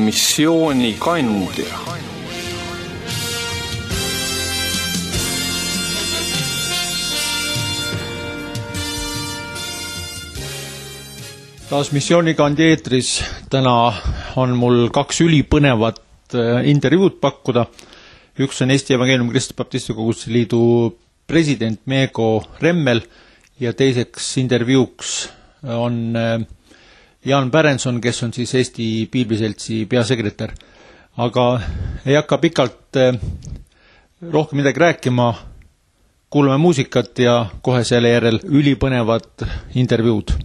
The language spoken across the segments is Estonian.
missioonikandja. Taas missioonikandja eetris. Täna on mul 2 ülipõnevat intervjuud pakkuda. Üks on Eesti Evangeeliumi Kristlaste Baptiste Koguduste Liidu president Meego Remmel ja teiseks intervjuuks on Jaan Pärenson, kes on siis Eesti Piibliseltsi peasekretär. Aga ei hakka pikalt rohkem midagi rääkima. Kuulame muusikat ja kohe selle järel ülipõnevad intervjuud.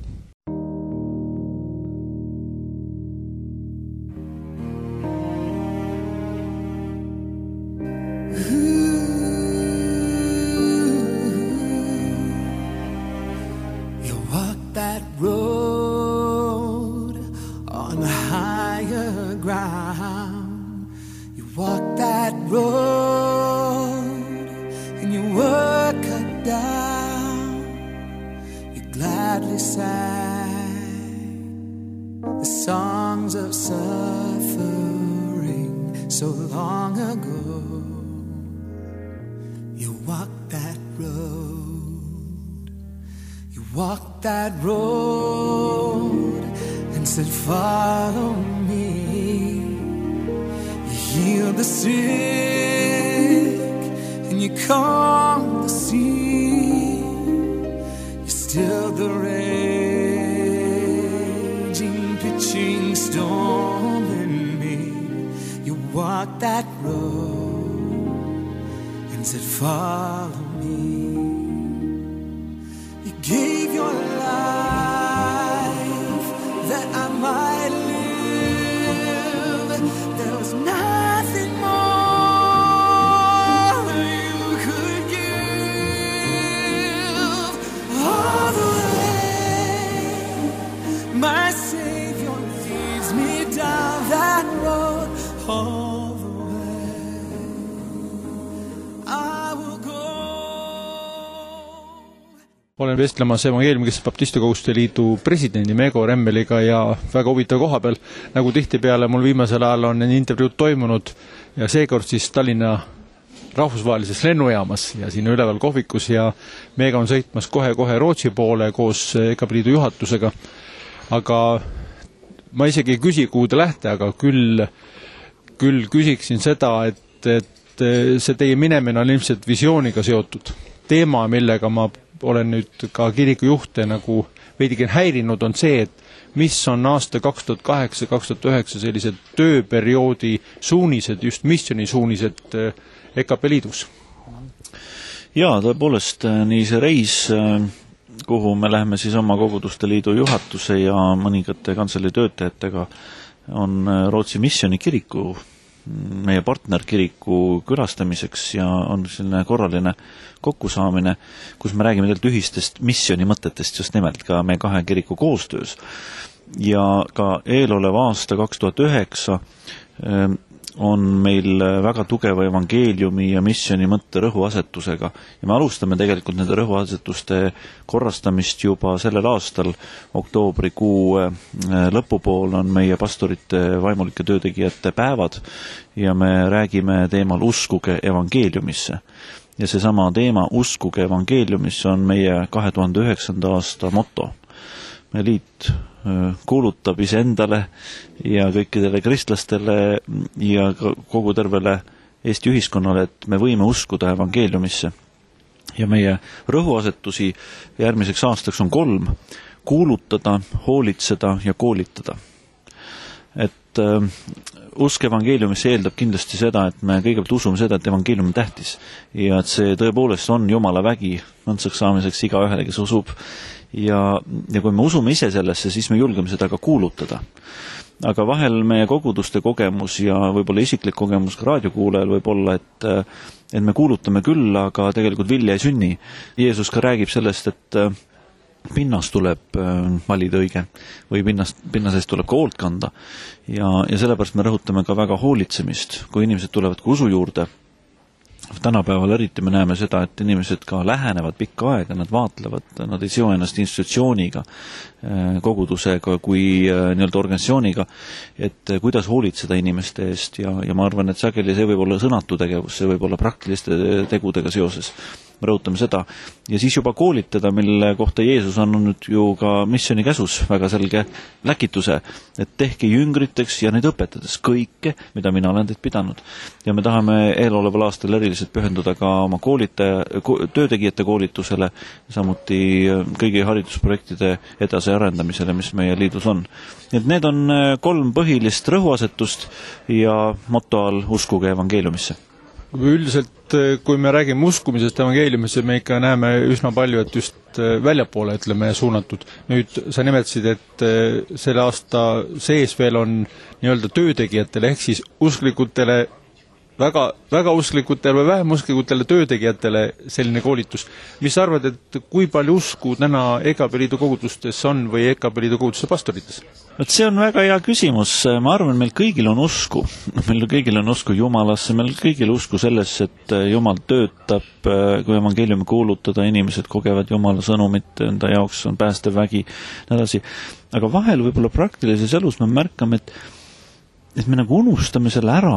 Olen vestlemas Evangeeliumi Kristlaste Baptiste Koguduste Liidu presidendi Meego Remmeliga ja väga huvitav koha peal. Nagu tihtipeale mul viimasel ajal on intervjuud toimunud ja seekord siis Tallinna rahvusvahelises lennujaamas ja siin üleval kohvikus ja Meega on sõitmas kohe Rootsi poole koos EKP Liidu juhatusega. Aga ma isegi ei küsi, kuhu te lähte, aga küll küsiksin seda, et see teie minemine on ilmselt visiooniga seotud teema, millega ma olen nüüd ka kirikujuhte nagu veidikene häirinud, on see, et mis on aasta 2008-2009 sellised tööperioodi suunised, just missionisuunised EKP Liidus. Jaa, tõepoolest nii see reis, kuhu me läheme siis oma Koguduste Liidu juhatuse ja mõningate kantseli töötajatega, on Rootsi missioonikiriku, meie partnerkiriku külastamiseks ja on selline korraline kokkusaamine, kus me räägime tegelikult ühistest missioonimõtetest just nimelt ka meie 2 kiriku koostöös. Ja ka eelolev aasta 2009 on meil väga tugeva evangeeliumi ja missiooni mõtte rõhuasetusega ja me alustame tegelikult nende rõhuasetuste korrastamist juba sellel aastal. Oktoobrikuu lõpupool on meie pastorite vaimulike töötegijate päevad ja me räägime teemal uskuge evangeeliumisse. Ja seesama teema uskuge evangeeliumisse on meie 2009. aasta moto. Meie liit kuulutab iseendale ja kõikidele kristlastele ja kogu tervele Eesti ühiskonnale, et me võime uskuda evangeeliumisse. Ja meie rõhuasetusi järgmiseks aastaks on 3. Kuulutada, hoolitseda ja koolitada. Et usk evangeeliumisse eeldab kindlasti seda, et me kõigepealt usume seda, et evangeelium on tähtis ja et see tõepoolest on Jumala vägi õndsaks saamiseks igaühele, kes usub. Ja kui me usume ise sellesse, siis me julgeme seda ka kuulutada. Aga vahel meie koguduste kogemus ja võib-olla isiklik kogemus ka raadiokuulajal võib olla, et me kuulutame küll, aga tegelikult vilja ei sünni. Jeesus ka räägib sellest, et pinnas tuleb valida õige või pinnasest tuleb ka hoolt kanda ja sellepärast me rõhutame ka väga hoolitsemist, kui inimesed tulevad ka usu juurde tänapäeval eriti me näeme seda, et inimesed ka lähenevad pikka aega, nad vaatlevad, nad ei seo ennast institutsiooniga, kogudusega kui nii-öelda organisatsiooniga, et kuidas hoolitseda inimeste eest ja ma arvan, et sageli see võib olla sõnatu tegevus, see võib olla praktiliste tegudega seoses. Me rõhutame seda. Ja siis juba koolitada, mille kohta Jeesus on nüüd ju ka missiooni käsus väga selge läkituse, et tehke jüngriteks ja neid õpetades kõike, mida mina olen teid pidanud. Ja me tahame eeloleval aastal eriliselt pühenduda ka oma töötegijate koolitusele, samuti kõigi haridusprojektide edasiarendamisele, mis meie liidus on. Et need on 3 põhilist rõhuasetust ja moto all uskuge evangeeliumisse. Üldiselt, kui me räägime uskumisest evangeeliumisse, me ikka näeme üsna palju, et just väljapoole, ütleme, suunatud. Nüüd sa nimetasid, et selle aasta sees veel on nii-öelda töötegijatele, ehk siis usklikutele, väga usklikutele või vähem usklikutele töötegijatele selline koolitus. Mis sa arvad, et kui palju usku täna EKP liidu kogudustes on või EKP liidu koguduste pastorites? See on väga hea küsimus. Ma arvan, meil kõigil on usku. Meil kõigil on usku Jumalasse, meil kõigil usku sellesse, et Jumal töötab, kui evangeeliumi kuulutada, inimesed kogevad Jumala sõnumit, enda jaoks on päästev vägi, edasi. Aga vahel võib-olla praktilises elus me märkame, et me nagu unustame selle ära,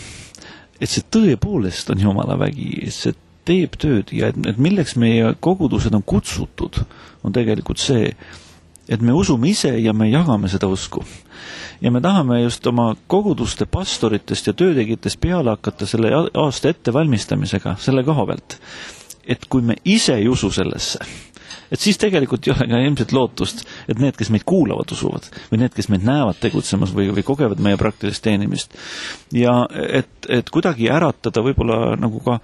et see tõepoolest on Jumala vägi, see teeb tööd ja et milleks meie kogudused on kutsutud, on tegelikult see, et me usume ise ja me jagame seda usku. Ja me tahame just oma koguduste pastoritest ja töötegijatest peale hakata selle aasta ettevalmistamisega selle koha pealt. Et kui me ise ei usu sellesse, et siis tegelikult ei ole ka ilmselt lootust, et need, kes meid kuulavad, usuvad, või need, kes meid näevad tegutsemas või kogevad meie praktilist teenimist. Ja et kuidagi äratada võib-olla nagu ka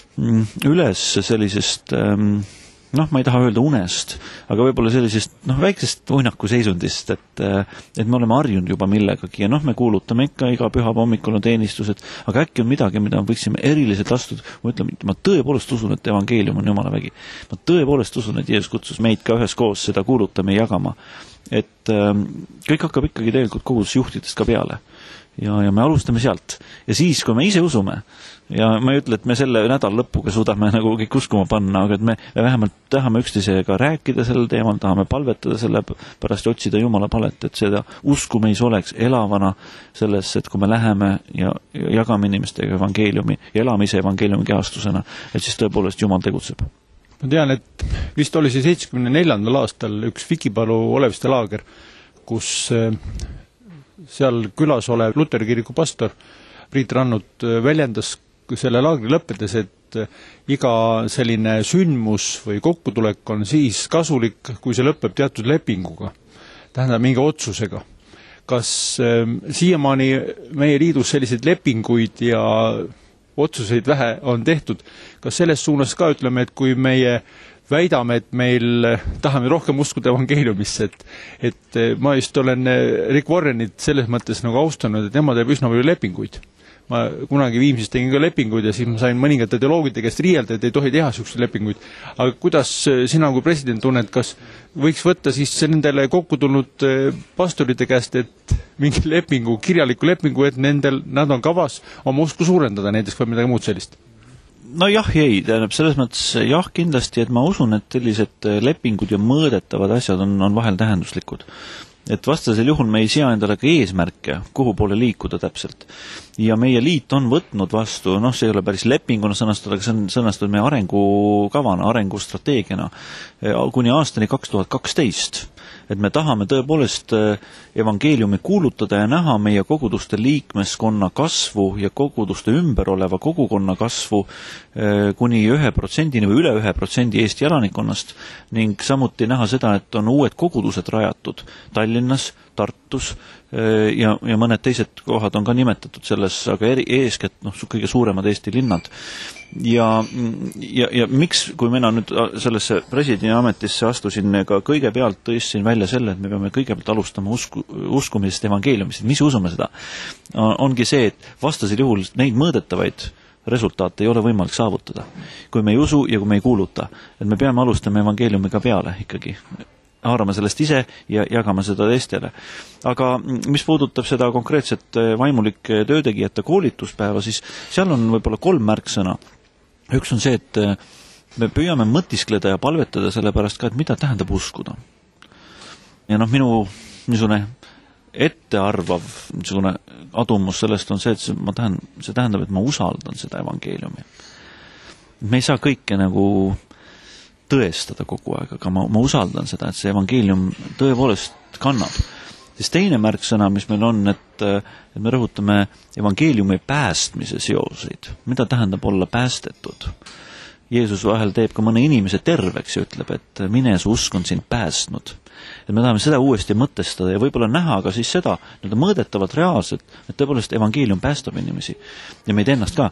üles sellisest, ma ei taha öelda unest, aga võib-olla sellisest väiksest uinaku seisundist, et me oleme harjunud juba millegagi ja me kuulutame ikka iga pühapa hommikul on teenistused, aga äkki on midagi, mida võiksime eriliselt astuda. Ma tõepoolest usun, et evangeelium on Jumala vägi. Ma tõepoolest usun, et Jeesus kutsus meid ka üheskoos seda kuulutama ja jagama. Et kõik hakkab ikkagi tegelikult kogudusjuhtidest ka peale. Ja me alustame sealt. Ja siis, kui me ise usume, ja ma ei ütle, et me selle nädala lõpuga suudame nagu kõik uskuma panna, aga et me vähemalt tahame üksteisega rääkida sellel teemal, tahame palvetada selle pärast otsida Jumala palet, et seda usku meis oleks elavana selles, et kui me läheme ja jagame inimestega evangeeliumi ja elame ise evangeeliumi kehastusena, et siis tõepoolest Jumal tegutseb. Ma tean, et vist oli see 74. aastal üks Vikipalu Oleviste laager, kus seal külas olev Luteri kiriku pastor Priit Rannut väljendas selle laagri lõppedes, et iga selline sündmus või kokkutulek on siis kasulik, kui see lõpeb teatud lepinguga, tähendab mingi otsusega. Kas siiamaani meie liidus selliseid lepinguid ja otsuseid vähe on tehtud? Kas selles suunas ka ütleme, et kui meie väidame, et meil tahame rohkem uskuda evangeeliumisse, et ma just olen Rick Warrenit selles mõttes nagu austanud, et tema teeb üsna palju lepinguid. Ma kunagi Viimsis tegin ka lepinguid ja siis ma sain mõningate teoloogide käest riielda, et ei tohi teha selliseid lepinguid. Aga kuidas sina kui president tunned, kas võiks võtta siis nendele kokku tulnud pastorite käest, et mingi lepingu, kirjaliku lepingu, et nad on kavas oma usku suurendada näiteks või midagi muud sellist? No jah ja ei, tähendab selles mõttes jah kindlasti, et ma usun, et sellised lepingud ja mõõdetavad asjad on vahel tähenduslikud. Et vastasel juhul me ei sea endale ka eesmärke, kuhu poole liikuda täpselt. Ja meie liit on võtnud vastu, see ei ole päris lepinguna sõnastatud, aga see on sõnastatud meie arengukavana, arengustrateegiana kuni aastani 2012. Et me tahame tõepoolest evangeeliumi kuulutada ja näha meie koguduste liikmeskonna kasvu ja koguduste ümber oleva kogukonna kasvu kuni 1% või üle 1% Eesti elanikkonnast ning samuti näha seda, et on uued kogudused rajatud Tallinnas, Tartus ja mõned teised kohad on ka nimetatud selles, aga eeskätt kõige suuremad Eesti linnad. Ja miks, kui mina nüüd sellesse presidendi ametisse astusin, ka kõigepealt tõstsin välja selle, et me peame kõigepealt alustama uskumisest evangeeliumist, mis usume seda, ongi see, et vastasel juhul neid mõõdetavaid resultaate ei ole võimalik saavutada, kui me ei usu ja kui me ei kuuluta, et me peame alustama evangeeliumiga peale ikkagi, haarame sellest ise ja jagame seda teistele. Aga mis puudutab seda konkreetset vaimulike töötegijate koolituspäeva, siis seal on võib-olla 3 märksõna. üks on see, et me püüame mõtiskleda ja palvetada selle pärast ka, et mida tähendab uskuda. Ja minu niisugune ettearvav niisugune adumus sellest on see, et see tähendab, et ma usaldan seda evangeeliumi. Me ei saa kõike nagu tõestada kogu aeg, aga ma usaldan seda, et see evangeelium tõepoolest kannab. Siis teine märksõna, mis meil on, et me rõhutame evangeeliumi päästmise seoseid. Mida tähendab olla päästetud? Jeesus vahel teeb ka mõne inimese terveks ja ütleb, et mine, su usk on sind päästnud. Et me tahame seda uuesti mõtestada ja võib-olla näha ka siis seda mõõdetavat reaalselt, et tõepoolest evangeelium päästab inimesi ja meid ennast ka.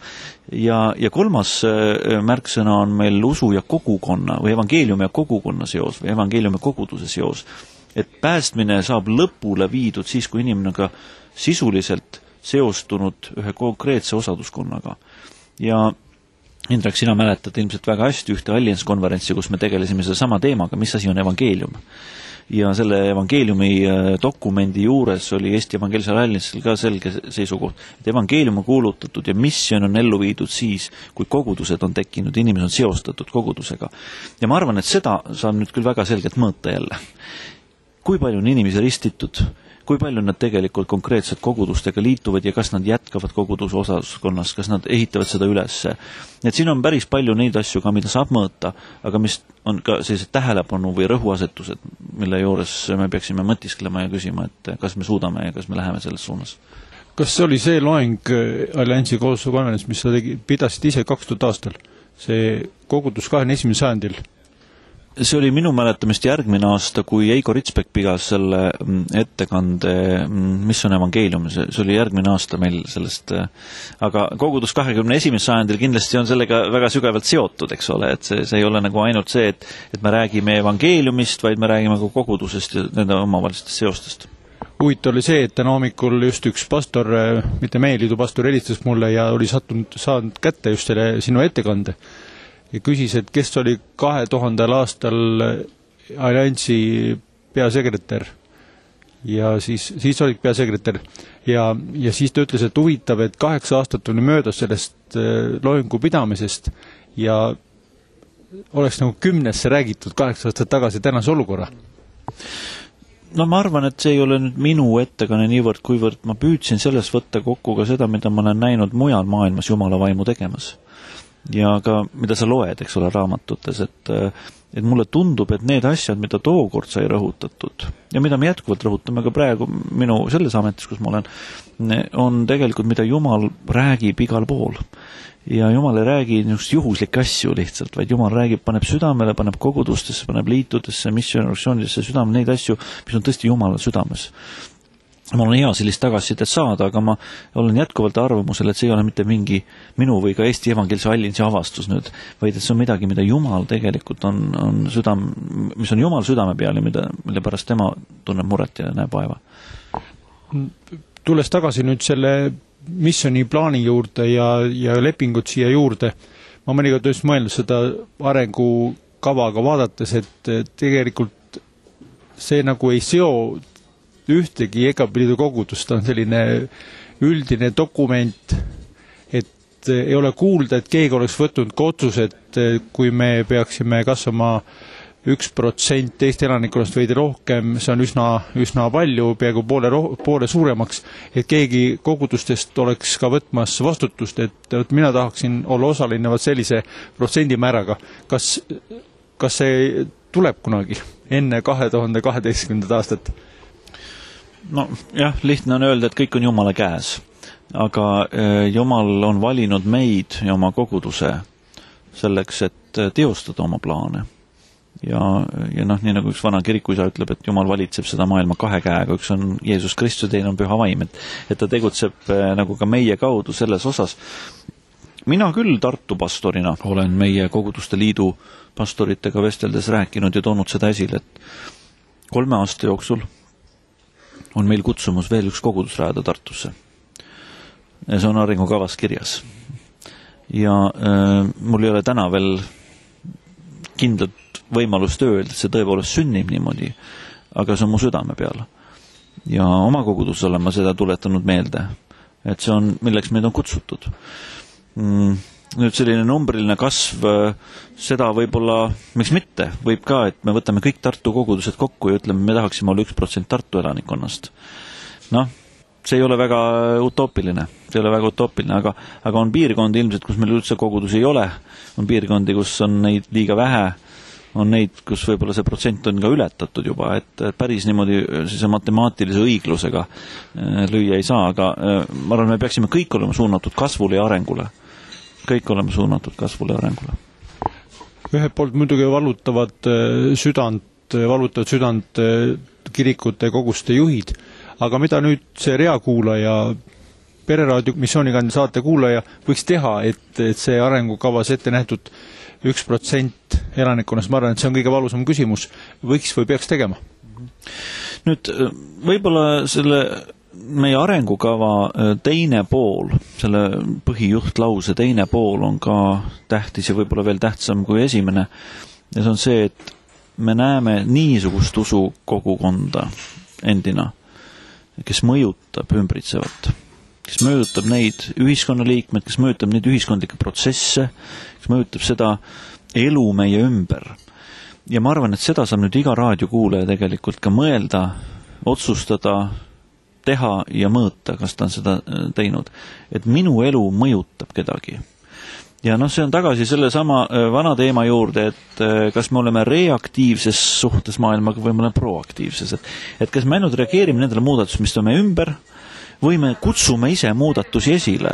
Ja kolmas märksõna on meil usu ja kogukonna või evangeeliumi ja kogukonna seos või evangeeliumi koguduse seos. Et päästmine saab lõpule viidud siis, kui inimene ka sisuliselt seostunud ühe konkreetse osaduskonnaga. Ja Indrek, sina mäletad ilmselt väga hästi ühte Alliance-konverentsi, kus me tegelesime selle sama teemaga, mis asi on evangeelium. Ja selle evangeeliumi dokumendi juures oli Eesti Evangeelsel Alliance'il ka selge seisukoht, et evangeelium on kuulutatud ja missioon on ellu viidud siis, kui kogudused on tekkinud, inimesed on seostatud kogudusega. Ja ma arvan, et seda saab nüüd küll väga selgelt mõõta jälle. Kui palju on inimesi ristitud, kui palju nad tegelikult konkreetselt kogudustega liituvad ja kas nad jätkavad koguduse osaskonnas, kas nad ehitavad seda üles. Et siin on päris palju neid asju ka, mida saab mõõta, aga mis on ka sellised tähelepanu või rõhuasetused, mille juures me peaksime mõtisklema ja küsima, et kas me suudame ja kas me läheme selles suunas. Kas see oli see loeng Alliance'i konverents, mis sa pidasid ise 2000 aastal? See kogudus 21. sajandil? See oli minu mäletamist järgmine aasta, kui Eigo Ritsbek pidas selle ettekande, mis on evangeelium, see oli järgmine aasta meil sellest, aga kogudus 21. sajandil kindlasti on sellega väga sügavalt seotud, eks ole, et see ei ole nagu ainult see, et me räägime evangeeliumist, vaid me räägime ka kogudusest ja nende omavahelistest seostest. Huvitav oli see, et täna hommikul just üks pastor, mitte meie liidu pastor, helistas mulle ja oli saanud kätte just selle sinu ettekande. Ja küsis, et kes oli 2000. aastal Alliance'i peasekretär. Ja siis olid peasekretär. Ja siis ta ütles, et huvitav, et 8 aastat oli möödas sellest loengu pidamisest ja oleks nagu 10. räägitud 8 aastat tagasi tänase olukorra. Ma arvan, et see ei ole nüüd minu ettekanne niivõrd, kuivõrd ma püüdsin selles võtta kokku ka seda, mida ma olen näinud mujal maailmas Jumala vaimu tegemas. Ja ka mida sa loed, eks ole, raamatutes, et mulle tundub, et need asjad, mida tookord sai rõhutatud ja mida me jätkuvalt rõhutame ka praegu minu selles ametis, kus ma olen, on tegelikult, mida Jumal räägib igal pool. Ja Jumal ei räägi niisugust juhuslikke asju lihtsalt, vaid Jumal räägib, paneb südamele, paneb kogudustesse, paneb liitudesse, missioonidesse südamele neid asju, mis on tõesti Jumala südames. Mul on hea sellist tagasisidet saada, aga ma olen jätkuvalt arvamusel, et see ei ole mitte mingi minu või ka Eesti Evangeelse Alliance'i avastus nüüd, vaid et see on midagi, mida Jumal tegelikult on mis on Jumal südame peal ja mille pärast tema tunneb muret ja näeb vaeva. Tulles tagasi nüüd selle missiooni plaani juurde ja lepingut siia juurde, ma mõnikord just mõelnud seda arengukavaga vaadates, et tegelikult see nagu ei seo ühtegi EKP Liidu kogudust, on selline üldine dokument, et ei ole kuulda, et keegi oleks võtnud ka otsus, et kui me peaksime kasvama 1% Eesti elanikkonnast veidi rohkem, see on üsna palju, peaaegu poole suuremaks, et keegi kogudustest oleks ka võtmas vastutust, et mina tahaksin olla osaline sellise protsendimääraga. Kas see tuleb kunagi enne 2012. aastat? Jah, lihtne on öelda, et kõik on Jumala käes, aga Jumal on valinud meid ja oma koguduse selleks, et teostada oma plaane. Ja nii nagu üks vana kirikuisa ütleb, et Jumal valitseb seda maailma 2 käega, üks on Jeesus Kristus, teine on Püha Vaim, et ta tegutseb nagu ka meie kaudu selles osas. Mina küll Tartu pastorina olen meie koguduste liidu pastoritega vesteldes rääkinud ja toonud seda esile, et 3 aasta jooksul on meil kutsumus veel üks kogudus rajada Tartusse. Ja see on arengukavas kirjas. Ja mul ei ole täna veel kindlat võimalust öelda, et see tõepoolest sünnib niimoodi, aga see on mu südame peal. Ja oma kogudus olen ma seda tuletanud meelde, et see on, milleks meid on kutsutud. nüüd selline numbriline kasv, seda võib-olla, miks mitte, võib ka, et me võtame kõik Tartu kogudused kokku ja ütleme, me tahaksime olla 1% Tartu elanikkonnast. Noh, see ei ole väga utoopiline, aga on piirkondi ilmselt, kus meil üldse kogudusi ei ole, on piirkondi, kus on neid liiga vähe, on neid, kus võib-olla see protsent on ka ületatud juba, et päris niimoodi siis matemaatilise õiglusega lüüa ei saa, aga ma arvan, me peaksime kõik olema suunatud kasvule ja arengule. Kõik oleme suunatud kasvule ja arengule. Ühelt poolt muidugi valutavad südant kirikute koguste juhid, aga mida nüüd see reakuulaja, Pereraadio missiooniga saate kuulaja võiks teha, et see arengukavas ette nähtud 1% elanikkonnast, ma arvan, et see on kõige valusam küsimus, võiks või peaks tegema? Nüüd võib-olla selle meie arengukava teine pool, selle põhijuhtlause teine pool on ka tähtis ja võib-olla veel tähtsam kui esimene. Ja see on see, et me näeme niisugust usukogukonda endina, kes mõjutab ümbritsevat, kes mõjutab neid ühiskonnaliikmed, kes mõjutab neid ühiskondlikke protsesse, kes mõjutab seda elu meie ümber. Ja ma arvan, et seda saab nüüd iga raadiokuulaja tegelikult ka mõelda, otsustada, teha ja mõõta, kas ta on seda teinud. Et minu elu mõjutab kedagi. Ja see on tagasi selle sama vana teema juurde, et kas me oleme reaktiivses suhtes maailmaga või me oleme proaktiivses. Et kas me ainult reageerime nendele muudatusele, mis on meie ümber, või me kutsume ise muudatusi esile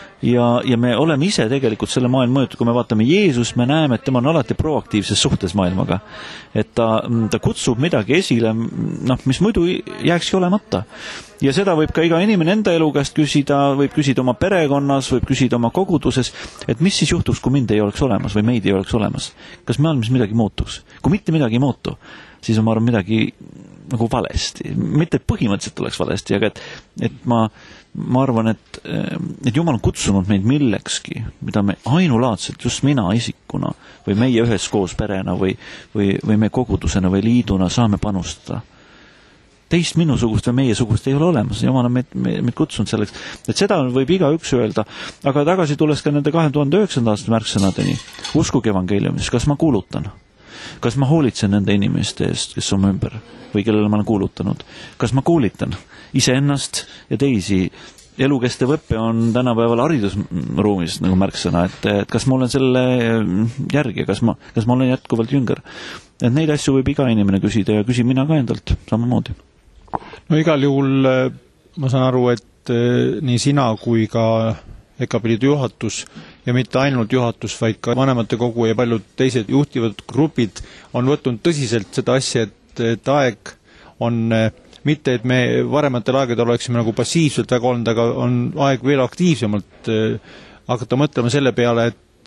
ja me oleme ise tegelikult selle maailma mõjutud. Kui me vaatame Jeesus, me näeme, et tema on alati proaktiivses suhtes maailmaga. Et ta kutsub midagi esile, mis muidu jääkski olemata. Ja seda võib ka iga inimene enda elu käest küsida, võib küsida oma perekonnas, võib küsida oma koguduses, et mis siis juhtuks, kui mind ei oleks olemas või meid ei oleks olemas. Kas maailmas midagi muutuks? Kui mitte midagi ei muutu, siis on ma arvan midagi nagu valesti. Mitte põhimõtteliselt oleks valesti, aga et ma arvan, et Jumal on kutsunud meid millekski, mida me ainulaadselt, just mina isikuna või meie üheskoos perena või meie kogudusena või liiduna saame panustada. Teist minusugust või meie sugust ei ole olemas. Jumal on meid kutsunud selleks. Et seda võib igaüks öelda. Aga tagasi tulles ka nende 2009. aasta märksõnadeni. Uskuge evangeeliumis, kas ma kuulutan? Kas ma hoolitsen nende inimeste eest, kes on ümber või kellele ma olen kuulutanud? Kas ma koolitan iseennast ja teisi? Elukestev õppe on tänapäeval haridusruumis nagu märksõna, et kas ma olen selle järgi, kas ma olen jätkuvalt jünger. Et neid asju võib iga inimene küsida ja küsin mina ka endalt samamoodi. No igal juhul ma saan aru, et nii sina kui ka EKP-liidu juhatus ja mitte ainult juhatus, vaid ka vanemate kogu ja paljud teised juhtivad grupid on võtnud tõsiselt seda asja, et aeg on mitte, et me varematel aegadel oleksime nagu passiivselt väga olnud, aga on aeg veel aktiivsemalt hakata mõtlema selle peale,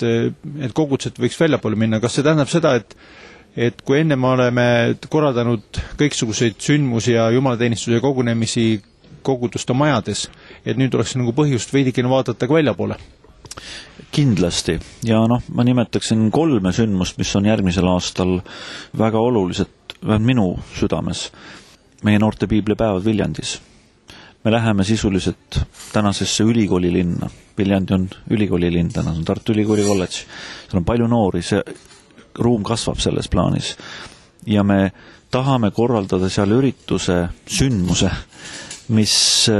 et kogudused võiks väljapoole minna. Kas see tähendab seda, et kui enne me oleme korraldanud kõiksuguseid sündmusi ja jumalateenistuse kogunemisi koguduste majades, et nüüd oleks nagu põhjust veidikene vaadata ka väljapoole? Kindlasti. Ja ma nimetaksin 3 sündmust, mis on järgmisel aastal väga olulised minu südames. Meie noorte piiblipäevad Viljandis. Me läheme sisuliselt tänasesse ülikooli linna. Viljandi on ülikooli linn, täna on Tartu Ülikooli kolledž. Seal on palju noori, see ruum kasvab selles plaanis. Ja me tahame korraldada seal ürituse sündmuse, mis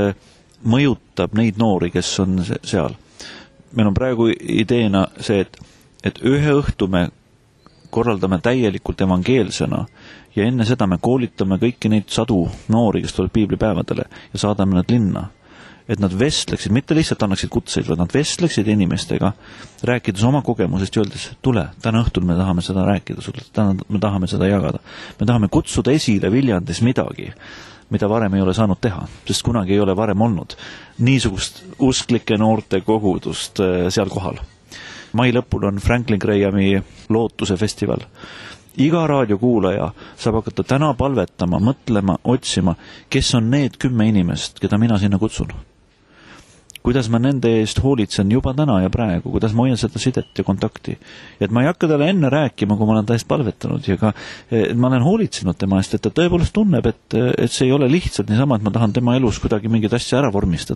mõjutab neid noori, kes on seal. Meil on praegu ideena see, et ühe õhtu me korraldame täielikult evangeelsena ja enne seda me koolitame kõiki neid sadu noori, kes tuleb piiblipäevadele ja saadame nad linna. Et nad vestleksid, mitte lihtsalt annaksid kutseid, vaid nad vestleksid inimestega, rääkides oma kogemusest ja öeldes, tule, täna õhtul me tahame seda rääkida sulle, täna me tahame seda jagada. Me tahame kutsuda esile Viljandis midagi, mida varem ei ole saanud teha, sest kunagi ei ole varem olnud niisugust usklike noorte kogudust seal kohal. Mai lõpul on Franklin Grahami lootuse festival. Iga raadiokuulaja saab hakata täna palvetama, mõtlema, otsima, kes on need 10 inimest, keda mina sinna kutsun. Kuidas ma nende eest hoolitsen juba täna ja praegu, kuidas ma hoian seda sidet ja kontakti. Et ma ei hakka talle enne rääkima, kui ma olen täiesti palvetanud ja ka ma olen hoolitsenud tema eest, et ta tõepoolest tunneb, et see ei ole lihtsalt niisama, et ma tahan tema elus kuidagi mingit asja ära vormistada.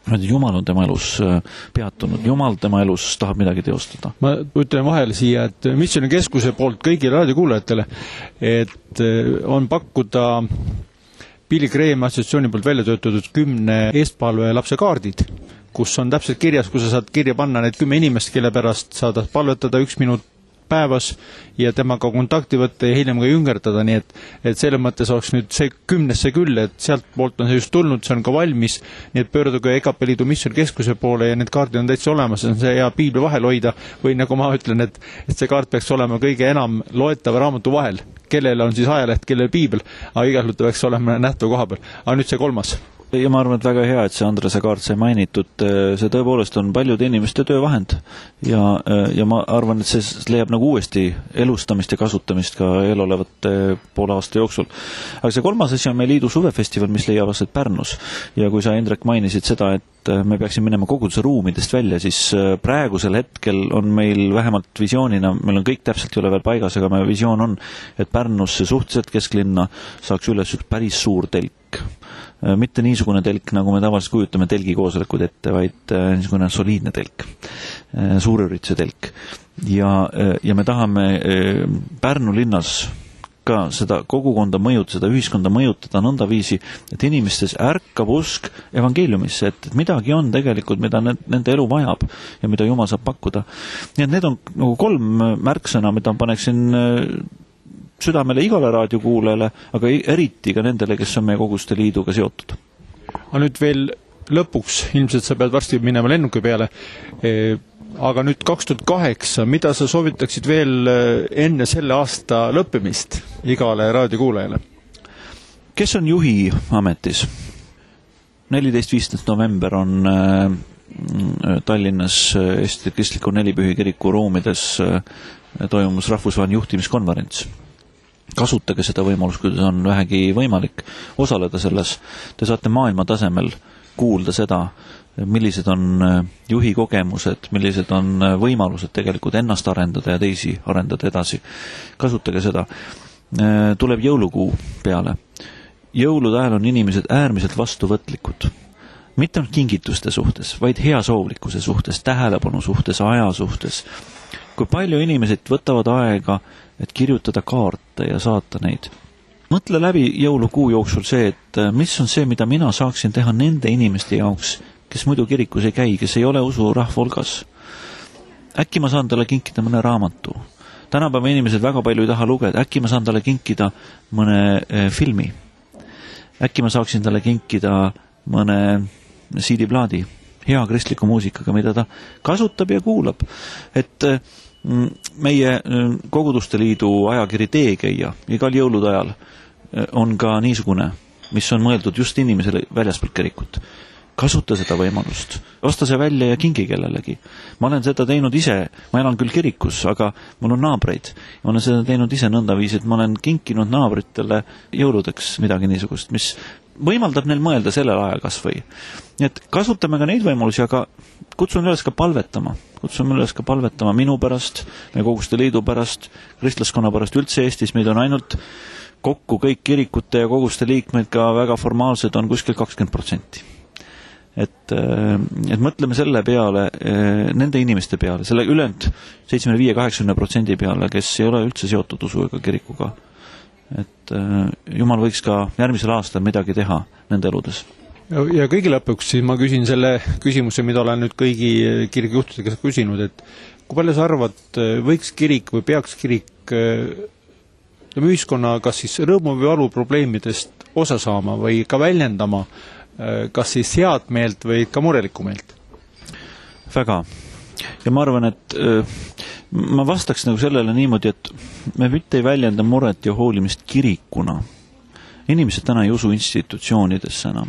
Jumal on tema elus peatunud, Jumal tema elus tahab midagi teostada. Ma ütlen vahele siia, et Missioni keskuse poolt kõigile raadiokuulajatele, et on pakkuda Billy Grahami assotsiatsiooni poolt välja töötatud 10 eestpalve lapse kaardid, kus on täpselt kirjas, kus sa saad kirja panna need 10 inimest, kelle pärast saad palvetada 1 minut päevas ja temaga kontakti võtta ja hiljem ka jüngerdada, nii et selle mõttes oleks nüüd see 10 küll, et sealt poolt on see just tulnud, see on ka valmis, nii et pöörduge EKP Liidu Missioni keskuse poole ja need kaardid on täitsa olemas, see on see hea piibli vahel hoida või nagu ma ütlen, et see kaart peaks olema kõige enam loetava raamatu vahel, kellel on siis ajaleht, kellel piibel, aga igal juhul peaks olema nähtav koha peal. Aga nüüd see 3. Ja ma arvan, et väga hea, et see Andrese kaart sai mainitud, see tõepoolest on paljude inimeste töövahend ja ma arvan, et see leiab nagu uuesti elustamist ja kasutamist ka eelolevate poole aasta jooksul. Aga see 3. asi on meie liidu suvefestival, mis leiab aset Pärnus ja kui sa, Hendrik, mainisid seda, et me peaksime minema koguduse ruumidest välja, siis praegusel hetkel on meil vähemalt visioonina, meil on kõik täpselt ei ole veel paigas, aga meie visioon on, et Pärnusse suhteliselt kesklinna saaks üles üks päris suur telk. Mitte niisugune telk, nagu me tavaliselt kujutame telgi koosolekud ette, vaid niisugune soliidne telk, suurürituse telk. Ja me tahame Pärnu linnas ka seda kogukonda mõjutada, seda ühiskonda mõjutada nõndaviisi, et inimestes ärkab usk evangeeliumisse, et midagi on tegelikult, mida nende elu vajab ja mida Jumal saab pakkuda. Nii et need on nagu 3 märksõna, mida paneksin südamele igale raadiokuulajale, aga eriti ka nendele, kes on meie koguste liiduga seotud. Aga nüüd veel lõpuks, ilmselt sa pead varsti minema lennuki peale, aga nüüd 2008, mida sa soovitaksid veel enne selle aasta lõppemist igale raadiokuulajale? Kes on juhi ametis? 14-15. november on Tallinnas Eesti Kristliku Nelipühi kiriku ruumides toimus rahvusvaheline juhtimiskonverents. Kasutage seda võimalust, kuidas on vähegi võimalik osaleda selles. Te saate maailma tasemel kuulda seda, millised on juhi kogemused, millised on võimalused tegelikult ennast arendada ja teisi arendada edasi. Kasutage seda. Tuleb jõulukuu peale. Jõulude ajal on inimesed äärmiselt vastuvõtlikud. Mitte ainult kingituste suhtes, vaid heasoovlikkuse suhtes, tähelepanu suhtes, aja suhtes. Kui palju inimesed võtavad aega, et kirjutada kaarte ja saata neid. Mõtle läbi jõulukuu jooksul see, et mis on see, mida mina saaksin teha nende inimeste jaoks, kes muidu kirikus ei käi, kes ei ole usu rahva hulgas. Äkki ma saan talle kinkida mõne raamatu. Tänapäeva inimesed väga palju ei taha lugeda. Äkki ma saan talle kinkida mõne filmi. Äkki ma saaksin talle kinkida mõne CD-plaadi, hea kristliku muusikaga, mida ta kasutab ja kuulab. Et meie koguduste liidu ajakiri Teekäija igal jõulude ajal on ka niisugune, mis on mõeldud just inimesele väljaspoolt kirikut. Kasuta seda võimalust. Osta see välja ja kingi kellelegi. Ma olen seda teinud ise. Ma elan küll kirikus, aga mul on naabreid. Ma olen seda teinud ise nõndaviisi, et ma olen kinkinud naabritele jõuludeks midagi niisugust, mis võimaldab neil mõelda sellel ajal kas või. Nii et kasutame ka neid võimalusi, aga kutsun üles ka palvetama. Kutsume üles ka palvetama minu pärast, meie koguste liidu pärast, kristlaskonna pärast üldse Eestis, meid on ainult kokku kõik kirikute ja koguste liikmeid ka väga formaalsed on kuskil 20%. Et mõtleme selle peale, nende inimeste peale, selle ülejäänud 75-80% peale, kes ei ole üldse seotud usu ega kirikuga. Et Jumal võiks ka järgmisel aastal midagi teha nende eludes. Ja kõigi lõpuks siis ma küsin selle küsimuse, mida olen nüüd kõigi kirikujuhtidega küsinud, et kui palju sa arvad, võiks kirik või peaks kirik ühiskonna kas siis rõõmu või valu probleemidest osa saama või ka väljendama kas siis head meelt või ka murelikku meelt? Väga. Ja ma arvan, et ma vastaks nagu sellele niimoodi, et me mitte ei väljenda muret ja hoolimist kirikuna. Inimesed täna ei usu institutsioonidesse enam.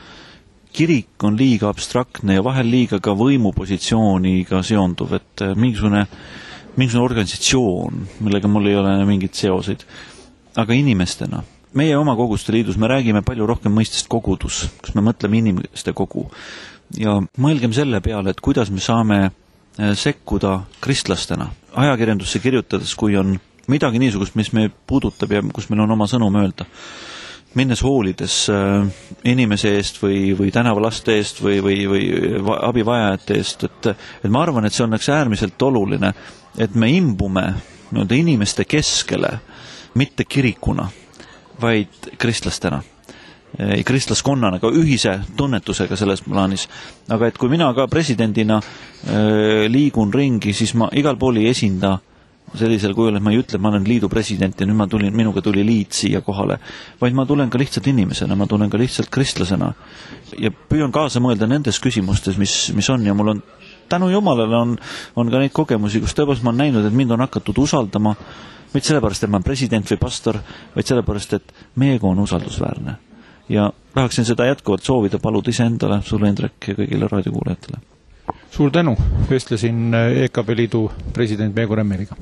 Kirik on liiga abstraktne ja vahel liiga ka võimupositsiooniga seonduv, et mingisugune organisatsioon, millega mul ei ole mingit seoseid. Aga inimestena, meie oma koguste liidus me räägime palju rohkem mõistest kogudus, kus me mõtleme inimeste kogu. Ja mõelgem selle peale, et kuidas me saame sekkuda kristlastena. Ajakirjandusse kirjutades, kui on midagi niisugust, mis me puudutab ja kus meil on oma sõnum öelda. minnes hoolides inimese eest või tänavalaste eest või abivajajate eest, et ma arvan, et see on äärmiselt oluline, et me imbume inimeste keskele, mitte kirikuna, vaid kristlastena. Kristlaskonnana, ka ühise tunnetusega selles plaanis. Aga et kui mina ka presidendina liigun ringi, siis ma igal pool ei esinda sellisel kujul, et ma ei ütle, et ma olen liidu president ja nüüd minuga tuli liit siia kohale, vaid ma tulen ka lihtsalt inimesena, ma tulen ka lihtsalt kristlasena ja püüan kaasa mõelda nendes küsimustes, mis on, ja mul on tänu Jumalale on ka neid kogemusi, kus tõepoolest ma olen näinud, et mind on hakatud usaldama, mitte sellepärast, et ma olen president või pastor, vaid sellepärast, et meiega on usaldusväärne. Ja tahaksin seda jätkuvalt soovida, paluda iseendale, sulle Hendrik ja kõigile raadiokuulajatele. Suur tänu, vestlesin EKP liidu president Meego Remmeliga.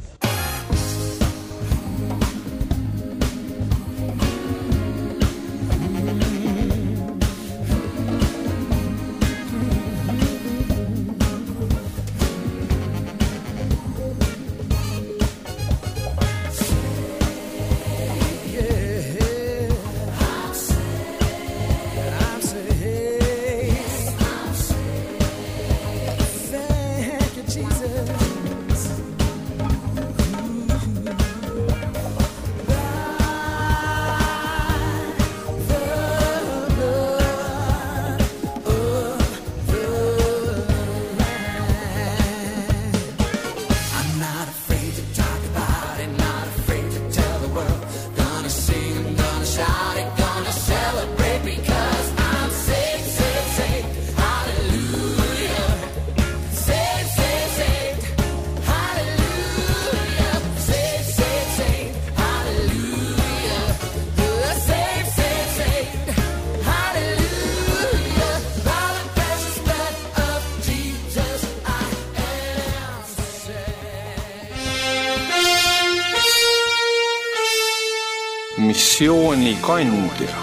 Missiooni kandja.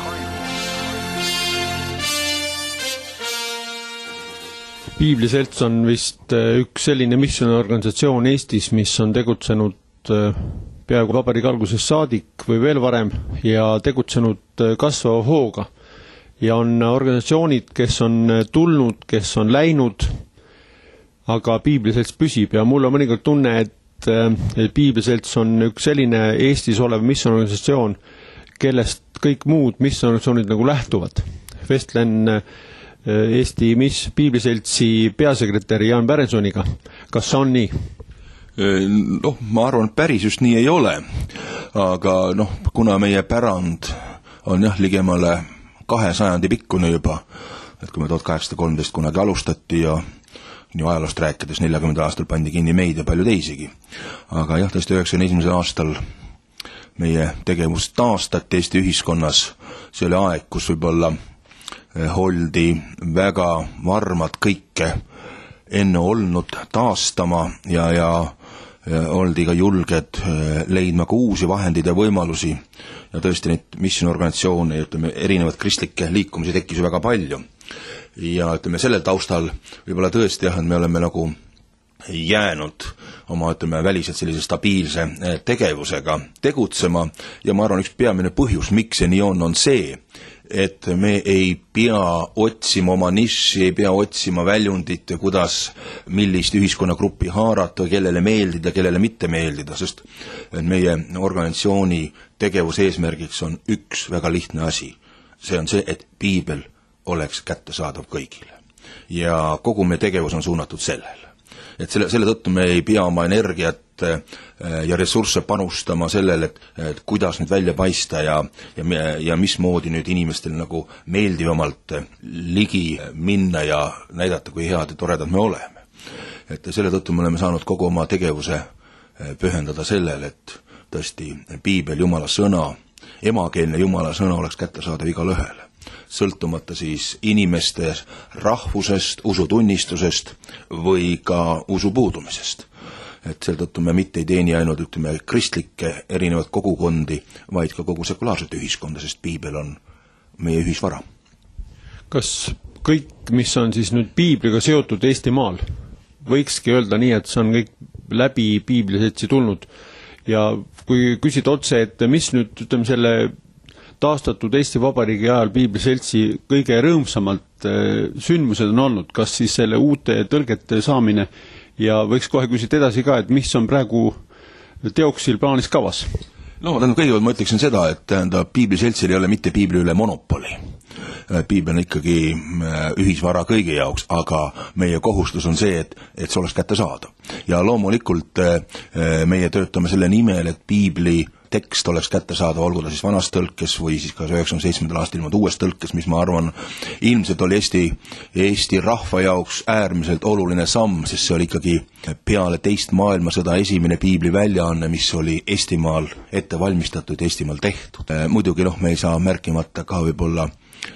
Piibliselts on vist üks selline missiooniorganisatsioon Eestis, mis on tegutsenud peaaegu vabariigi algusest saadik või veel varem ja tegutsenud kasvava hooga. Ja on organisatsioonid, kes on tulnud, kes on läinud, aga Piibliselts püsib ja mul on mõnikord tunne, et Piibliselts on üks selline Eestis olev missiooniorganisatsioon, kellest kõik muud missiooniorganisatsioonid nagu lähtuvad. Vestlen Eesti Piibliseltsi peasekretäri Jaan Pärensoniga. Kas see on nii? Ma arvan, päris just nii ei ole. Aga kuna meie pärand on ligemale 200 pikkune juba, et kui me 1813 kunagi alustati ja nii ajaloost rääkides 40 aastal pandi kinni meid ja palju teisigi. Aga tõesti 91. aastal meie tegevus taastati Eesti ühiskonnas. See oli aeg, kus võib-olla oldi väga varmad kõike enne olnud taastama ja oldi ka julged leidma ka uusi vahendeid ja võimalusi. Ja tõesti neid missioonisatsioone ja erinevad kristlikke liikumisi tekkis väga palju. Ja sellel taustal võib-olla tõesti et me oleme nagu jäänud oma väliselt sellise stabiilse tegevusega tegutsema ja ma arvan, üks peamine põhjus, miks see nii on see, et me ei pea otsima oma niši, ei pea otsima väljundit ja kuidas millist ühiskonnagruppi haarata, kellele meeldida, kellele mitte meeldida, sest meie organisatsiooni tegevuse eesmärgiks on üks väga lihtne asi. See on see, et piibel oleks kättesaadav kõigile. Ja kogu meie tegevus on suunatud sellele. Et selle tõttu me ei pea oma energiat ja ressursse panustama sellele, et kuidas nüüd välja paista ja mismoodi nüüd inimestel nagu meeldivamalt ligi minna ja näidata, kui head ja toredad me oleme. Et selle tõttu me oleme saanud kogu oma tegevuse pühendada sellele, et tõesti piibel, Jumala sõna, emakeelne Jumala sõna oleks kättesaadav igale ühele. Sõltumata siis inimeste rahvusest, usutunnistusest või ka usu puudumisest. Et selle tõttu me mitte ei teeni ainult kristlikke erinevad kogukondi, vaid ka kogu sekulaarset ühiskonda, sest piibel on meie ühisvara. Kas kõik, mis on siis nüüd piibliga seotud Eestimaal, võikski öelda nii, et see on kõik läbi Piibliseltsi tulnud ja kui küsida otse, et mis nüüd selle taastatud Eesti Vabariigi ajal Piibliseltsi kõige rõõmsamalt sündmused on olnud, kas siis selle uute tõlgete saamine ja võiks kohe küsida edasi ka, et mis on praegu teoksil plaanis kavas? No, kõigepealt ma ütleksin seda, et Piibliseltsil ei ole mitte piibli üle monopoli. Piibel on ikkagi ühisvara kõigi jaoks, aga meie kohustus on see, et see oleks kätte saada. Ja loomulikult meie töötame selle nimel, et piibli tekst oleks kätte saada, olgu ta siis vanas tõlkes või siis ka 97. aastal ilmad uues tõlkes, mis ma arvan, ilmselt oli Eesti rahva jaoks äärmiselt oluline samm, sest see oli ikkagi peale teist maailmasõda esimene piibli väljaanne, mis oli Eestimaal ette valmistatud, Eestimaal tehtud. Muidugi me ei saa märkimata ka võib-olla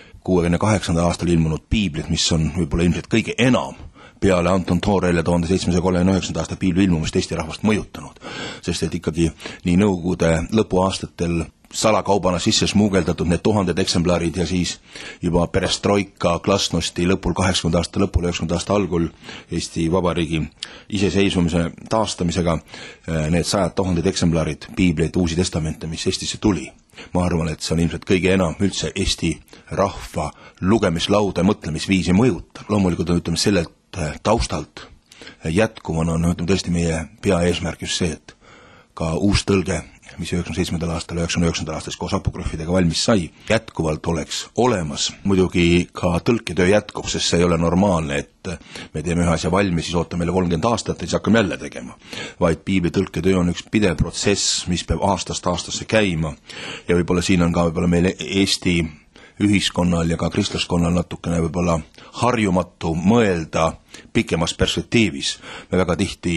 68. aastal ilmunud piiblit, mis on võib-olla ilmselt kõige enam peale Anton Toorelle 1739. aasta piibli ilmumist Eesti rahvast mõjutanud, sest et ikkagi nii nõukogude lõpuaastatel salakaubana sisse smuugeldatud need 1000 eksemplarid ja siis juba perestroika, glasnosti lõpul 80 aasta lõpul, 90 aasta algul Eesti Vabariigi iseseisvumise taastamisega need 100 000 eksemplarid piibleid, uusi testamente, mis Eestisse tuli. Ma arvan, et see on ilmselt kõige enam üldse Eesti rahva lugemislauda ja mõtlemisviisi mõjutab. Loomulikult on sellelt taustalt jätkuvana on tõesti meie peaeesmärk just see, et ka uus tõlge, mis 97. aastal, 99. aastas koos apokrüfidega valmis sai, jätkuvalt oleks olemas. Muidugi ka tõlketöö jätkub, sest see ei ole normaalne, et me teeme ühe asja valmis, siis ootame meile 30 aastat ja siis hakkame jälle tegema. Vaid piibli tõlketöö on üks pidev protsess, mis peab aastast aastasse käima. Ja võib-olla siin on ka võib-olla meil Eesti ühiskonnal ja ka kristlaskonnal natukene võib-olla harjumatu mõelda pikemas perspektiivis. Me väga tihti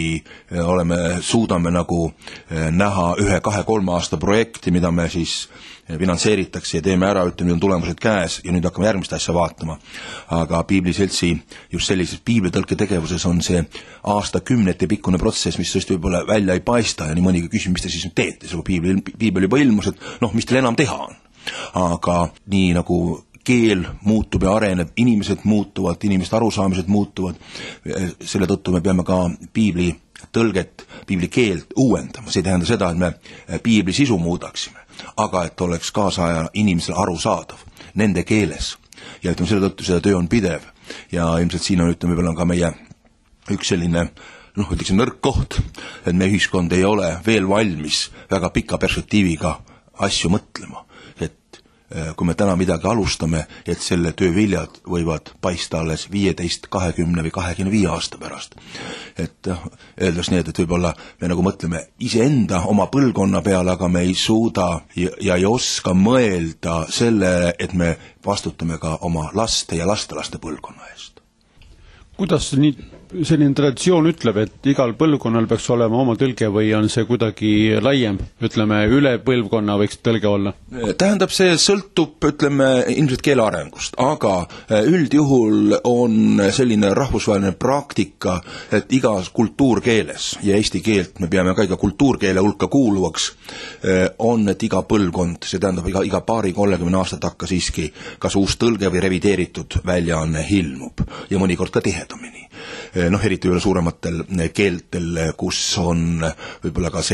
suudame nagu näha 1, 2, 3 aasta projekti, mida me siis finantseeritakse ja teeme ära, ütleme, on tulemused käes ja nüüd hakkame järgmist asja vaatama. Aga Piibliseltsi just sellises piiblitõlke tegevuses on see aastakümnete pikkune protsess, mis tõesti võib-olla välja ei paista ja nii mõnigi küsib, mis te siis nüüd teete, see piibel juba ilmus, et mis teil enam teha on. Aga nii nagu keel muutub ja areneb, inimesed muutuvad, inimeste arusaamised muutuvad, selle tõttu me peame ka piibli tõlget, piibli keelt uuendama. See ei tähenda seda, et me piibli sisu muudaksime, aga et oleks kaasaja inimesele arusaadav nende keeles. Ja ütleme, selle tõttu seda töö on pidev ja ilmselt siin on, ütleme, veel on ka meie üks selline ütleksin nõrk koht, et meie ühiskond ei ole veel valmis väga pika perspektiiviga asju mõtlema. Kui me täna midagi alustame, et selle töö viljad võivad paista alles 15, 20 või 25 aasta pärast. Et öeldes nii, et võib-olla me nagu mõtleme iseenda oma põlvkonna peale, aga me ei suuda ja ei oska mõelda selle, et me vastutame ka oma laste ja lastelaste põlvkonna eest. Kuidas selline traditsioon ütleb, et igal põlvkonnal peaks olema oma tõlge või on see kuidagi laiem, ütleme, üle põlvkonna võiks tõlge olla? Tähendab, see sõltub, ütleme, ilmselt keele arengust, aga üldjuhul on selline rahvusvaheline praktika, et igas kultuurkeeles ja eesti keelt me peame ka iga kultuurkeele hulka kuuluvaks, on, et iga põlvkond, see tähendab iga 20-30 aastat hakka siiski kas uus tõlge või revideeritud väljaanne ilmub ja mõnikord ka tihedamini. Eriti üle suurematel keeltel, kus on võib-olla ka